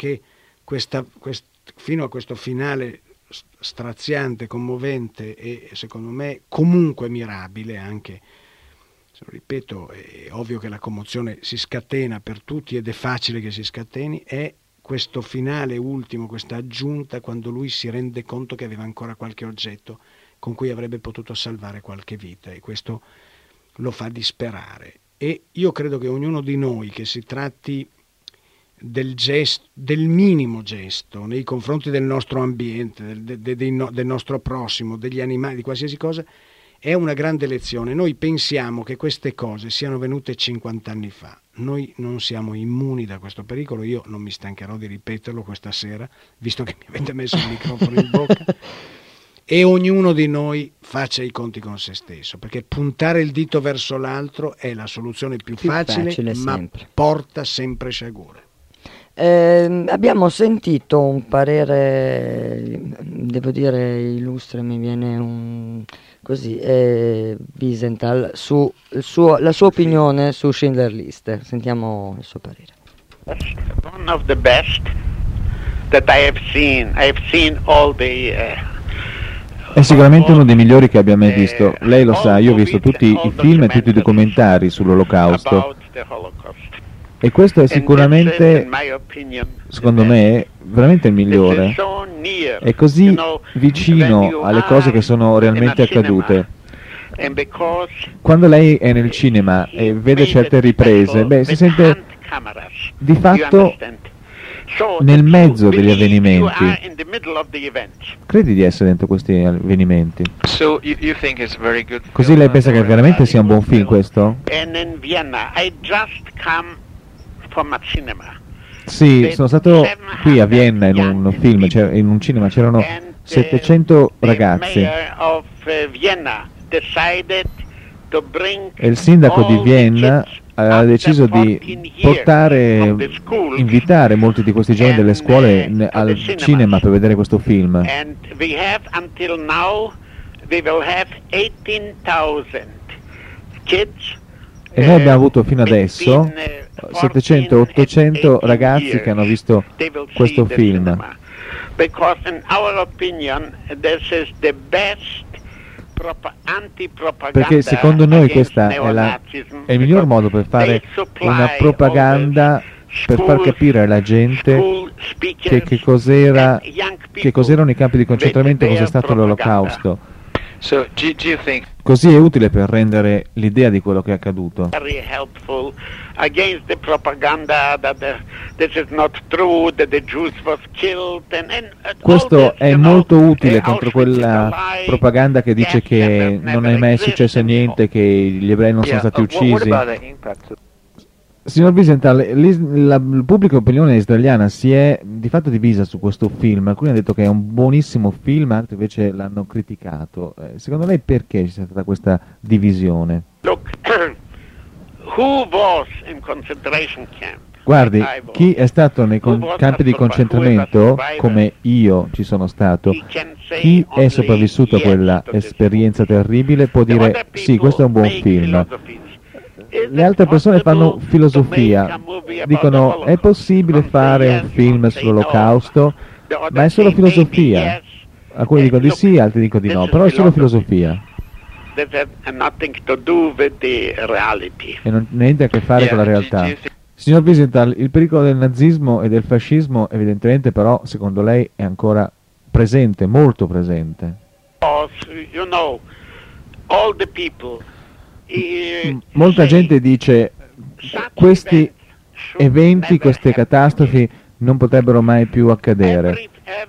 questo finale straziante, commovente e secondo me comunque mirabile, anche se lo ripeto, è ovvio che la commozione si scatena per tutti ed è facile che si scateni, è questo finale ultimo, questa aggiunta, quando lui si rende conto che aveva ancora qualche oggetto con cui avrebbe potuto salvare qualche vita, e questo lo fa disperare. E io credo che ognuno di noi, che si tratti del gesto, del minimo gesto nei confronti del nostro ambiente, del nostro prossimo, degli animali, di qualsiasi cosa, è una grande lezione. Noi pensiamo che queste cose siano venute 50 anni fa. Noi non siamo immuni da questo pericolo, io non mi stancherò di ripeterlo questa sera, visto che mi avete messo il microfono in bocca, e ognuno di noi faccia i conti con se stesso, perché puntare il dito verso l'altro è la soluzione più facile ma sempre. Porta sempre sciagure. Abbiamo sentito un parere, devo dire illustre, mi viene Wiesenthal, la sua opinione su Schindler List. Sentiamo il suo parere. One of the best that I have seen. I have seen all the è sicuramente uno dei migliori che abbia mai visto. Lei lo sa, io ho visto tutti i film e tutti i documentari sull'Olocausto. E questo è sicuramente, secondo me, veramente il migliore. È così vicino alle cose che sono realmente accadute. Quando lei è nel cinema e vede certe riprese, si sente di fatto nel mezzo degli avvenimenti. Credi di essere dentro questi avvenimenti? Così lei pensa che veramente sia un buon film questo? Sì, sono stato qui a Vienna in un film, in un cinema, c'erano 700 ragazzi e il sindaco di Vienna ha deciso di invitare molti di questi giovani delle scuole al cinema per vedere questo film. E noi abbiamo avuto fino adesso 700-800 ragazzi che hanno visto questo film. Perché secondo noi questa è il miglior modo per fare una propaganda, per far capire alla gente che cos'erano i campi di concentramento, cos'è stato l'Olocausto. Così è utile per rendere l'idea di quello che è accaduto. Questo è molto utile contro quella propaganda che dice che non è mai successo niente, che gli ebrei non sono stati uccisi. Signor Wiesenthal, la pubblica opinione israeliana si è di fatto divisa su questo film. Alcuni hanno detto che è un buonissimo film, altri invece l'hanno criticato. Secondo lei perché c'è stata questa divisione? Guardi, chi è stato nei campi di concentramento, come io ci sono stato, chi è sopravvissuto a quella esperienza terribile può dire sì, questo è un buon film. Le altre persone fanno filosofia, dicono è possibile fare un film sull'Olocausto, ma è solo filosofia. Alcuni dicono di sì, altri dicono di no, però è solo filosofia. E non ha niente a che fare con la realtà. Signor Wiesenthal, il pericolo del nazismo e del fascismo evidentemente però, secondo lei, è ancora presente, molto presente. Molta gente dice questi eventi, queste catastrofi non potrebbero mai più accadere,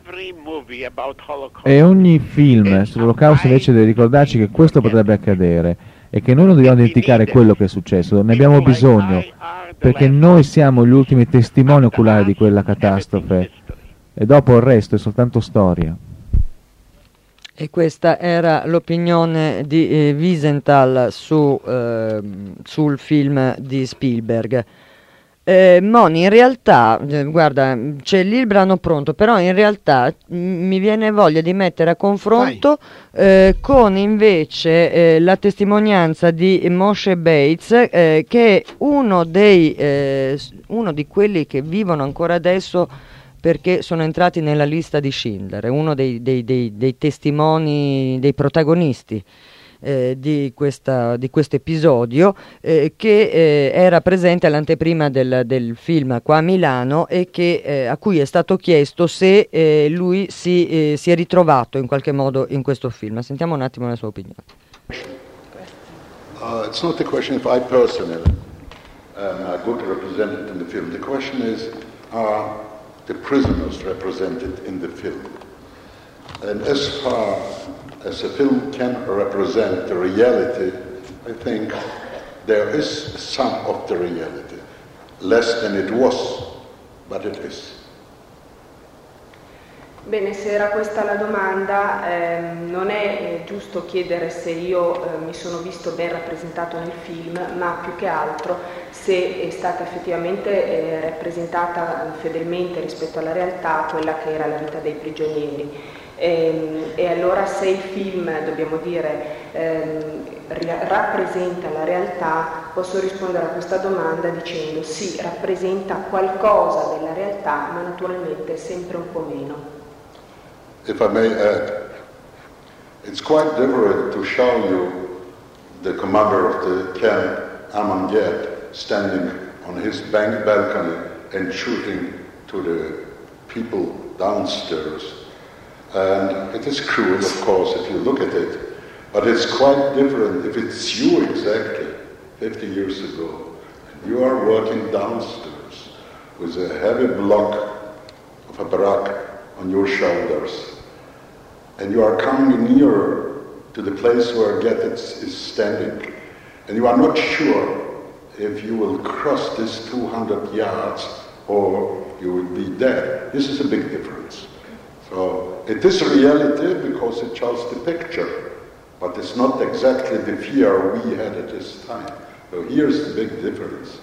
e ogni film sull'Olocausto invece deve ricordarci che questo potrebbe accadere e che noi non dobbiamo dimenticare quello che è successo. Ne abbiamo bisogno perché noi siamo gli ultimi testimoni oculari di quella catastrofe e dopo il resto è soltanto storia. E questa era l'opinione di Wiesenthal sul film di Spielberg. Moni, in realtà, guarda, c'è lì il brano pronto, però in realtà mi viene voglia di mettere a confronto con invece la testimonianza di Moshe Bates, che è uno di quelli che vivono ancora adesso perché sono entrati nella lista di Schindler, è uno dei testimoni, dei protagonisti di questo episodio, che era presente all'anteprima del film qua a Milano e a cui è stato chiesto se lui si è ritrovato in qualche modo in questo film. Sentiamo un attimo la sua opinione. It's not the question if I personally am a good representative in the film. The question is, are the prisoners represented in the film? And as far as a film can represent the reality, I think there is some of the reality. Less than it was, but it is. Bene, se era questa la domanda, non è giusto chiedere se io mi sono visto ben rappresentato nel film, ma più che altro se è stata effettivamente rappresentata fedelmente rispetto alla realtà quella che era la vita dei prigionieri. E allora se il film, dobbiamo dire, rappresenta la realtà, posso rispondere a questa domanda dicendo sì, rappresenta qualcosa della realtà, ma naturalmente sempre un po' meno. If I may add, it's quite different to show you the commander of the camp, Amon Yet, standing on his balcony and shooting to the people downstairs. And it is cruel, of course, if you look at it, but it's quite different if it's you exactly 50 years ago, and you are working downstairs with a heavy block of a barrack on your shoulders, and you are coming nearer to the place where Getz is standing, and you are not sure if you will cross this 200 yards or you will be dead. This is a big difference. So it is reality because it shows the picture, but it's not exactly the fear we had at this time. So here's the big difference.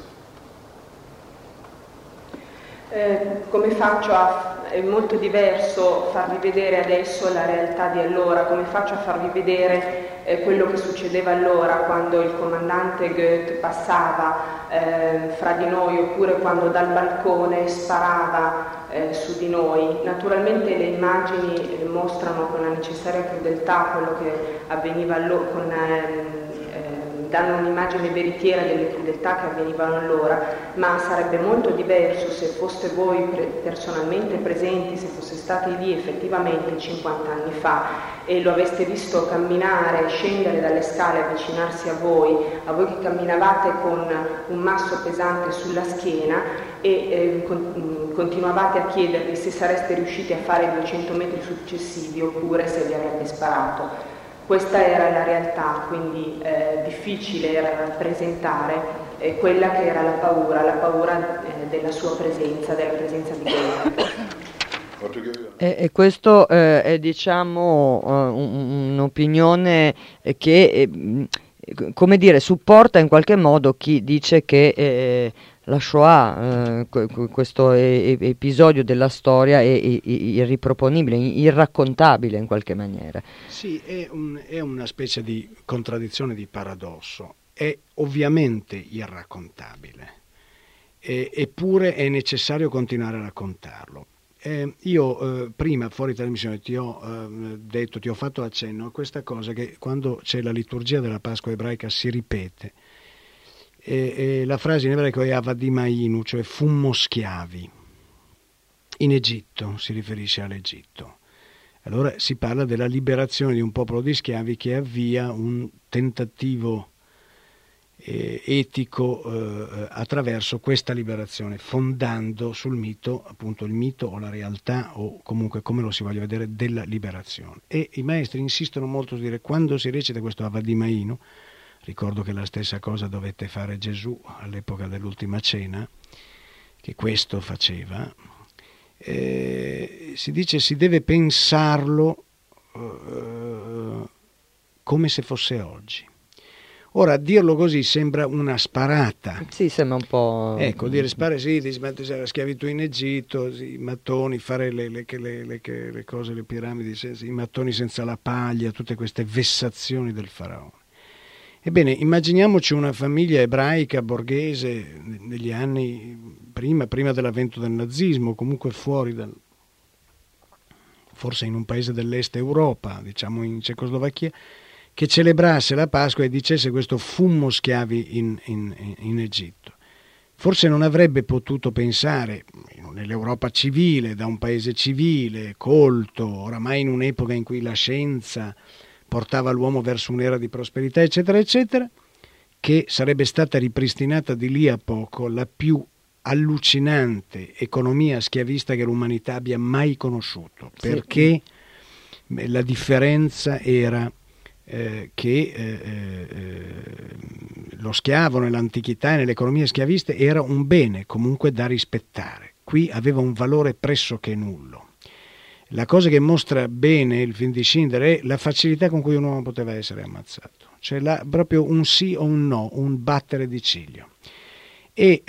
Come è molto diverso farvi vedere adesso la realtà di allora, come faccio a farvi vedere quello che succedeva allora quando il comandante Goethe passava fra di noi oppure quando dal balcone sparava su di noi. Naturalmente le immagini mostrano con la necessaria crudeltà quello che avveniva allora, danno un'immagine veritiera delle crudeltà che avvenivano allora, ma sarebbe molto diverso se foste voi personalmente presenti, se foste stati lì effettivamente 50 anni fa e lo aveste visto camminare, scendere dalle scale, avvicinarsi a voi che camminavate con un masso pesante sulla schiena e continuavate a chiedervi se sareste riusciti a fare i 200 metri successivi oppure se vi avrebbe sparato. Questa era la realtà, quindi difficile era rappresentare quella che era la paura della sua presenza, della presenza di Goethe. E questo è diciamo un'opinione che come dire supporta in qualche modo chi dice che la Shoah, questo episodio della storia è irriproponibile, irraccontabile in qualche maniera. Sì, è una specie di contraddizione, di paradosso. È ovviamente irraccontabile, eppure è necessario continuare a raccontarlo. Io prima fuori trasmissione ti ho fatto accenno a questa cosa che quando c'è la liturgia della Pasqua ebraica si ripete. La frase in ebraico è Avadimainu, cioè fummo schiavi. In Egitto, si riferisce all'Egitto. Allora si parla della liberazione di un popolo di schiavi che avvia un tentativo etico attraverso questa liberazione, fondando sul mito, appunto il mito o la realtà o comunque come lo si voglia vedere della liberazione. E i maestri insistono molto su dire quando si recita questo Avadimainu. Ricordo che la stessa cosa dovette fare Gesù all'epoca dell'ultima cena, che questo faceva. Si dice si deve pensarlo come se fosse oggi. Ora, dirlo così sembra una sparata. Sì, sembra un po'... Ecco, dire sparare, sì, la schiavitù in Egitto, sì, i mattoni, fare le cose, le piramidi, i mattoni senza la paglia, tutte queste vessazioni del faraone. Ebbene, immaginiamoci una famiglia ebraica borghese negli anni prima dell'avvento del nazismo, comunque fuori forse in un paese dell'est Europa, diciamo in Cecoslovacchia, che celebrasse la Pasqua e dicesse questo fummo schiavi in Egitto. Forse non avrebbe potuto pensare nell'Europa civile, da un paese civile, colto, oramai in un'epoca in cui la scienza portava l'uomo verso un'era di prosperità, eccetera, eccetera, che sarebbe stata ripristinata di lì a poco la più allucinante economia schiavista che l'umanità abbia mai conosciuto, perché la differenza era che lo schiavo nell'antichità e nelle economie schiaviste era un bene comunque da rispettare. Qui aveva un valore pressoché nullo. La cosa che mostra bene il film di Schindler è la facilità con cui un uomo poteva essere ammazzato, cioè proprio un sì o un no, un battere di ciglio. E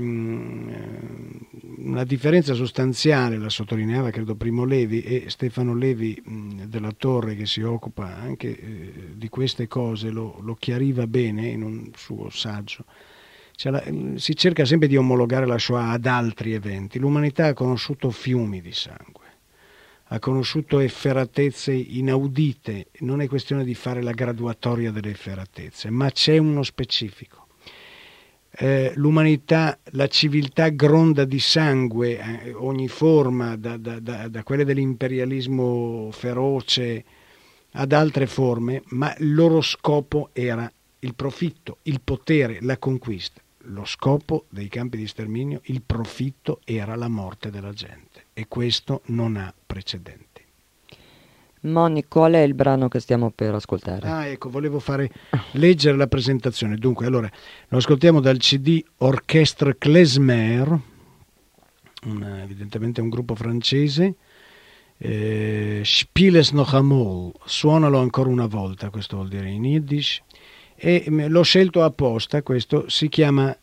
una differenza sostanziale la sottolineava credo Primo Levi, e Stefano Levi della Torre, che si occupa anche di queste cose, lo chiariva bene in un suo saggio. Si cerca sempre di omologare la Shoah ad altri eventi. L'umanità ha conosciuto fiumi di sangue, ha conosciuto efferatezze inaudite. Non è questione di fare la graduatoria delle efferatezze, ma c'è uno specifico. L'umanità, la civiltà gronda di sangue, ogni forma, da quelle dell'imperialismo feroce ad altre forme, ma il loro scopo era il profitto, il potere, la conquista. Lo scopo dei campi di sterminio, il profitto, era la morte della gente, e questo non ha precedenti. Moni, qual è il brano che stiamo per ascoltare? Ecco, volevo leggere la presentazione. Dunque, allora, lo ascoltiamo dal CD Orchestre Klezmer, evidentemente un gruppo francese. Spiel es noch einmal, suonalo ancora una volta, questo vuol dire in Yiddish. E l'ho scelto apposta, questo si chiama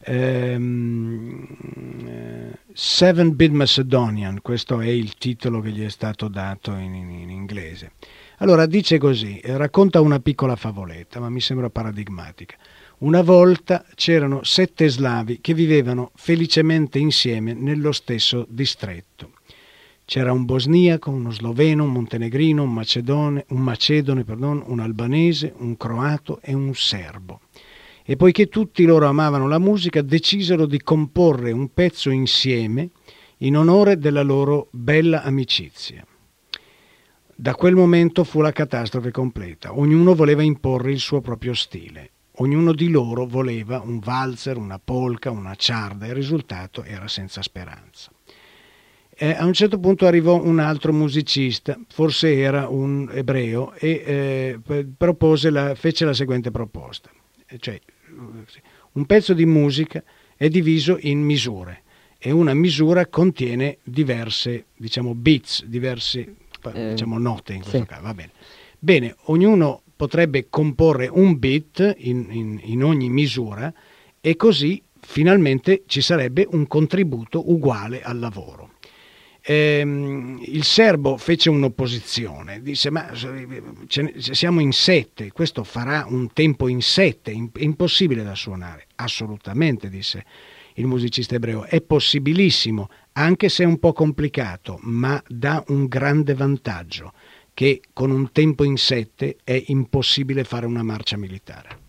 7-Bit Macedonian, questo è il titolo che gli è stato dato in inglese. Allora dice così, racconta una piccola favoletta, ma mi sembra paradigmatica. Una volta c'erano 7 slavi che vivevano felicemente insieme nello stesso distretto. C'era un bosniaco, uno sloveno, un montenegrino, un macedone, un albanese, un croato e un serbo. E poiché tutti loro amavano la musica, decisero di comporre un pezzo insieme in onore della loro bella amicizia. Da quel momento fu la catastrofe completa. Ognuno voleva imporre il suo proprio stile. Ognuno di loro voleva un valzer, una polka, una ciarda, e il risultato era senza speranza. A un certo punto arrivò un altro musicista, forse era un ebreo, e fece la seguente proposta. Cioè, un pezzo di musica è diviso in misure, e una misura contiene diverse, beats, diverse note in questo caso. Va bene. Bene, ognuno potrebbe comporre un beat in ogni misura, e così finalmente ci sarebbe un contributo uguale al lavoro. Il serbo fece un'opposizione, disse: ma siamo in 7, questo farà un tempo in 7, è impossibile da suonare. Assolutamente, disse il musicista ebreo, è possibilissimo, anche se è un po' complicato, ma dà un grande vantaggio, che con un tempo in 7 è impossibile fare una marcia militare.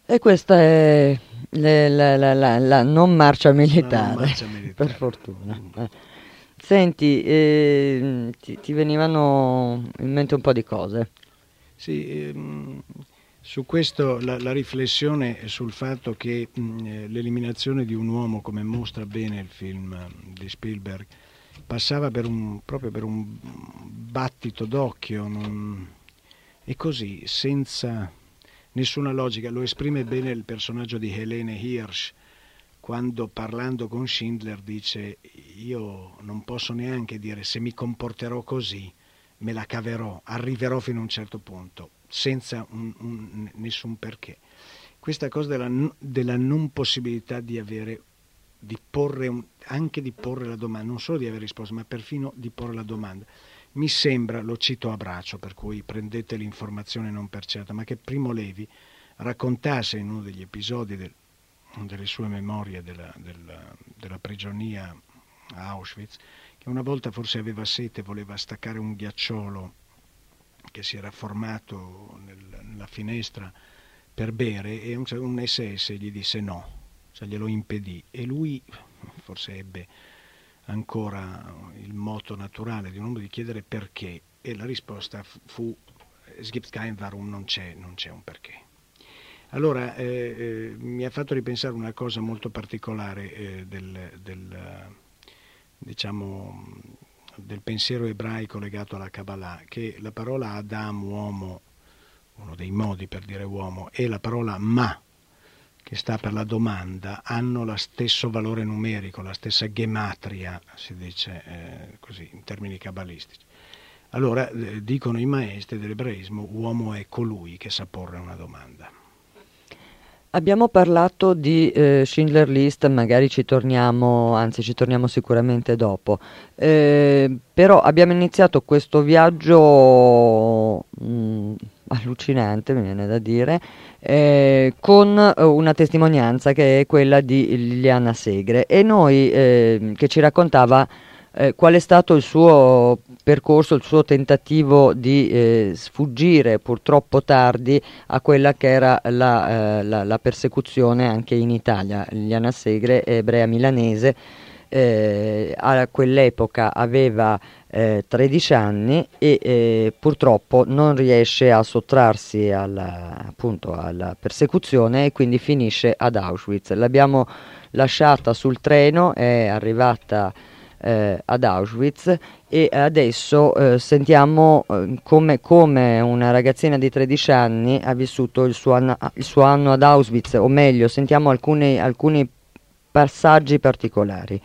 E questa è la non marcia militare, per fortuna. Senti, ti venivano in mente un po' di cose? Sì, su questo la riflessione sul fatto che l'eliminazione di un uomo, come mostra bene il film di Spielberg, passava proprio per un battito d'occhio, e così, senza nessuna logica. Lo esprime bene il personaggio di Helene Hirsch, quando parlando con Schindler dice: io non posso neanche dire se mi comporterò così, me la caverò, arriverò fino a un certo punto, senza nessun perché. Questa cosa della non possibilità di porre la domanda, non solo di avere risposta, ma perfino di porre la domanda. Mi sembra, lo cito a braccio, per cui prendete l'informazione non per certa, ma che Primo Levi raccontasse in uno degli episodi delle sue memorie della prigionia a Auschwitz, che una volta forse aveva sete, voleva staccare un ghiacciolo che si era formato nella finestra per bere, e un SS gli disse no, cioè glielo impedì, e lui forse ebbe ancora il moto naturale di un uomo di chiedere perché, e la risposta fu: es gibt kein warum, non c'è un perché. Allora mi ha fatto ripensare una cosa molto particolare del pensiero ebraico legato alla Kabbalah, che la parola Adam, uomo, uno dei modi per dire uomo, e la parola ma, che sta per la domanda, hanno lo stesso valore numerico, la stessa gematria, si dice così in termini cabalistici. Allora dicono i maestri dell'ebraismo: uomo è colui che sa porre una domanda. Abbiamo parlato di Schindler List, magari ci torniamo sicuramente dopo, però abbiamo iniziato questo viaggio allucinante, mi viene da dire, con una testimonianza che è quella di Liliana Segre, e noi che ci raccontava qual è stato il suo percorso, il suo tentativo di sfuggire purtroppo tardi a quella che era la persecuzione anche in Italia. Liliana Segre è ebrea milanese, a quell'epoca aveva 13 anni e purtroppo non riesce a sottrarsi alla persecuzione, e quindi finisce ad Auschwitz. L'abbiamo lasciata sul treno, è arrivata ad Auschwitz, e adesso sentiamo come una ragazzina di 13 anni ha vissuto il suo anno ad Auschwitz, o meglio, sentiamo alcuni passaggi particolari.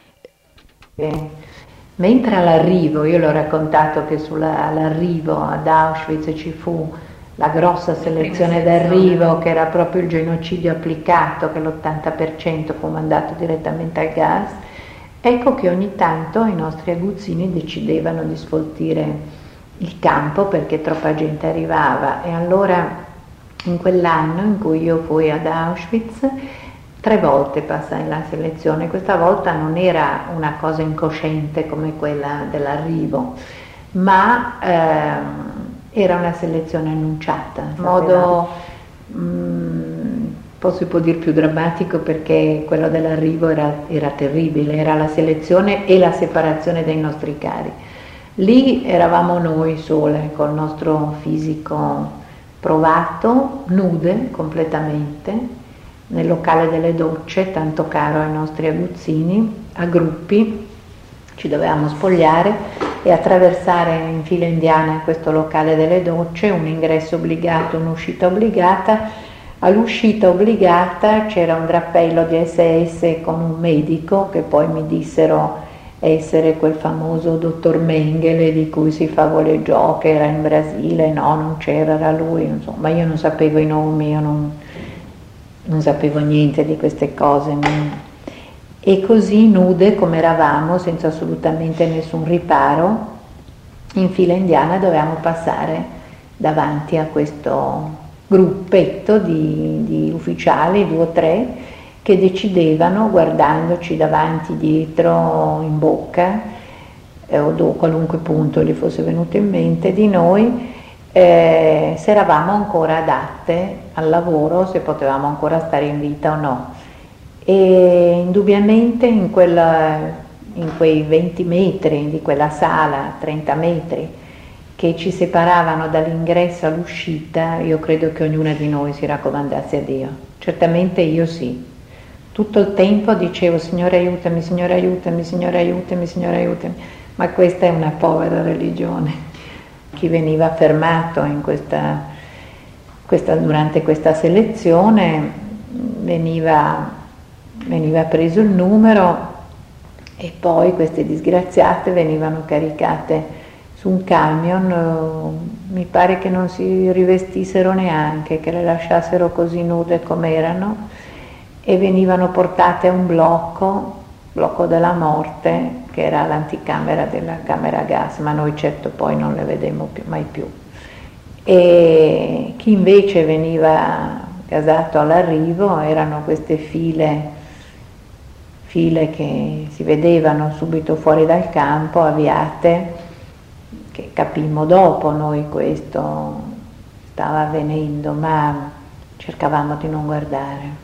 Mentre all'arrivo, io l'ho raccontato che all'arrivo ad Auschwitz ci fu la grossa selezione d'arrivo, che era proprio il genocidio applicato, che l'80% fu mandato direttamente al gas. Ecco che ogni tanto i nostri aguzzini decidevano di sfoltire il campo perché troppa gente arrivava, e allora in quell'anno in cui io fui ad Auschwitz 3 volte passai la selezione. Questa volta non era una cosa incosciente come quella dell'arrivo, ma era una selezione annunciata, in modo si può dire più drammatico, perché quello dell'arrivo era terribile, era la selezione e la separazione dei nostri cari. Lì eravamo noi sole, col nostro fisico provato, nude completamente, nel locale delle docce, tanto caro ai nostri aguzzini, a gruppi, ci dovevamo spogliare e attraversare in fila indiana questo locale delle docce, un ingresso obbligato, un'uscita obbligata. All'uscita obbligata c'era un drappello di SS con un medico, che poi mi dissero essere quel famoso dottor Mengele di cui si favoleggiò, che era in Brasile. No, non c'era, era lui, insomma, io non sapevo i nomi, io non sapevo niente di queste cose. E così nude come eravamo, senza assolutamente nessun riparo, in fila indiana dovevamo passare davanti a questo gruppetto di ufficiali, 2 o 3, che decidevano, guardandoci davanti, dietro, in bocca, o qualunque punto gli fosse venuto in mente di noi, se eravamo ancora adatte al lavoro, se potevamo ancora stare in vita o no. E indubbiamente in quei 20 metri di quella sala, 30 metri, che ci separavano dall'ingresso all'uscita, io credo che ognuna di noi si raccomandasse a Dio. Certamente io sì. Tutto il tempo dicevo: Signore aiutami, Signore aiutami, Signore aiutami, Signore aiutami. Ma questa è una povera religione. Chi veniva fermato durante questa selezione veniva preso il numero e poi queste disgraziate venivano caricate su un camion, mi pare che non si rivestissero neanche, che le lasciassero così nude come erano, e venivano portate a un blocco della morte, che era l'anticamera della camera a gas, ma noi certo poi non le vedemmo mai più. E chi invece veniva gasato all'arrivo erano queste file che si vedevano subito fuori dal campo, avviate, che capimmo dopo noi questo stava avvenendo, ma cercavamo di non guardare.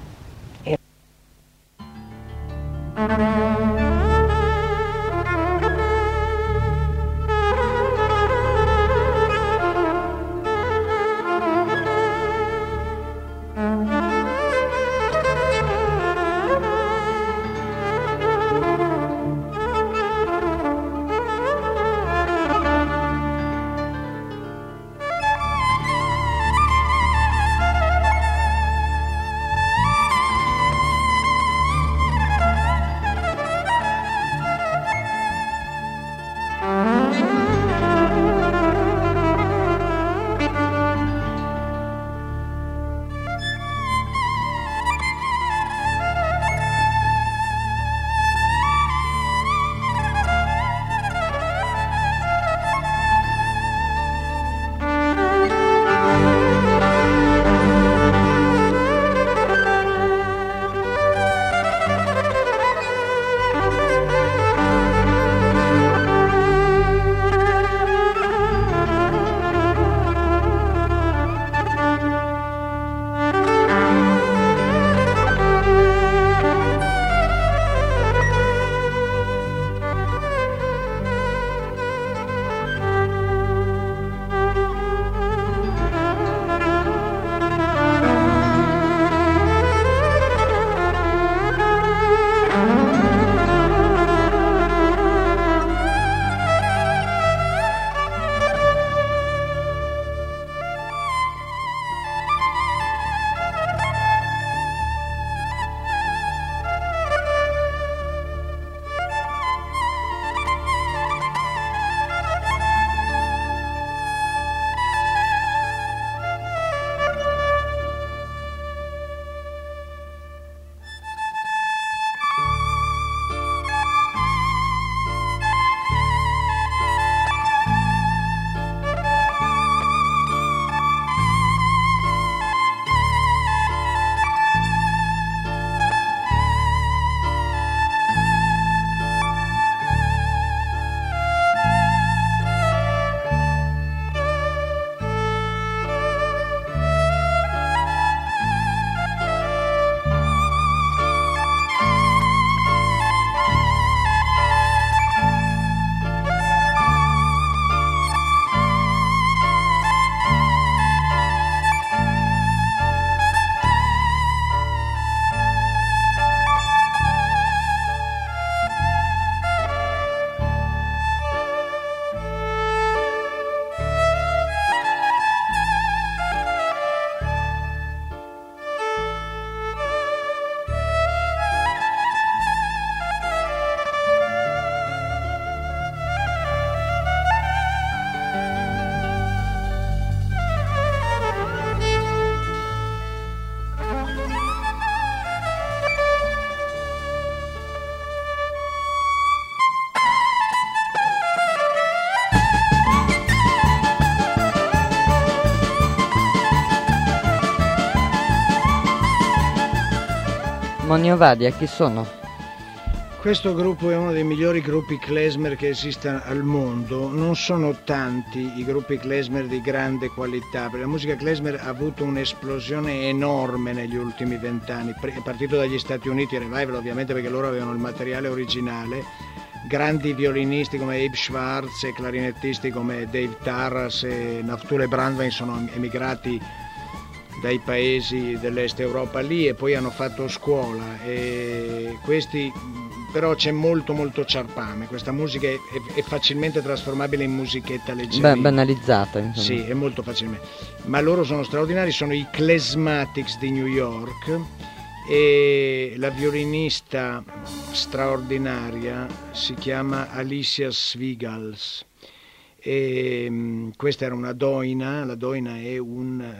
Monio Vadia, chi sono? Questo gruppo è uno dei migliori gruppi klezmer che esista al mondo. Non sono tanti i gruppi klezmer di grande qualità, perché la musica klezmer ha avuto un'esplosione enorme negli ultimi 20 anni. È partito dagli Stati Uniti, Revival ovviamente, perché loro avevano il materiale originale, grandi violinisti come Abe Schwartz e clarinettisti come Dave Tarras e Naftule Brandwein sono emigrati dai paesi dell'est Europa lì e poi hanno fatto scuola, e questi però c'è molto ciarpame, questa musica è facilmente trasformabile in musichetta leggera. Banalizzata, insomma. Sì, è molto facilmente, ma loro sono straordinari, sono i Klezmatics di New York, e la violinista straordinaria si chiama Alicia Svigals. E questa era una doina, la doina è una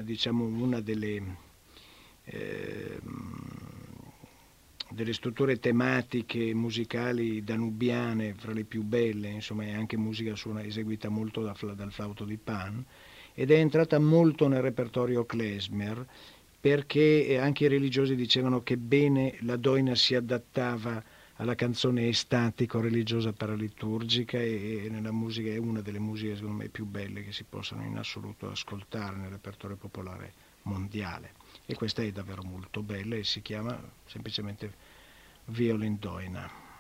delle strutture tematiche musicali danubiane fra le più belle, insomma è anche musica eseguita molto dal flauto di Pan, ed è entrata molto nel repertorio klezmer, perché anche i religiosi dicevano che bene la doina si adattava alla canzone estatico-religiosa paraliturgica, e nella musica è una delle musiche secondo me più belle che si possano in assoluto ascoltare nel repertorio popolare mondiale, e questa è davvero molto bella e si chiama semplicemente Violin Doina.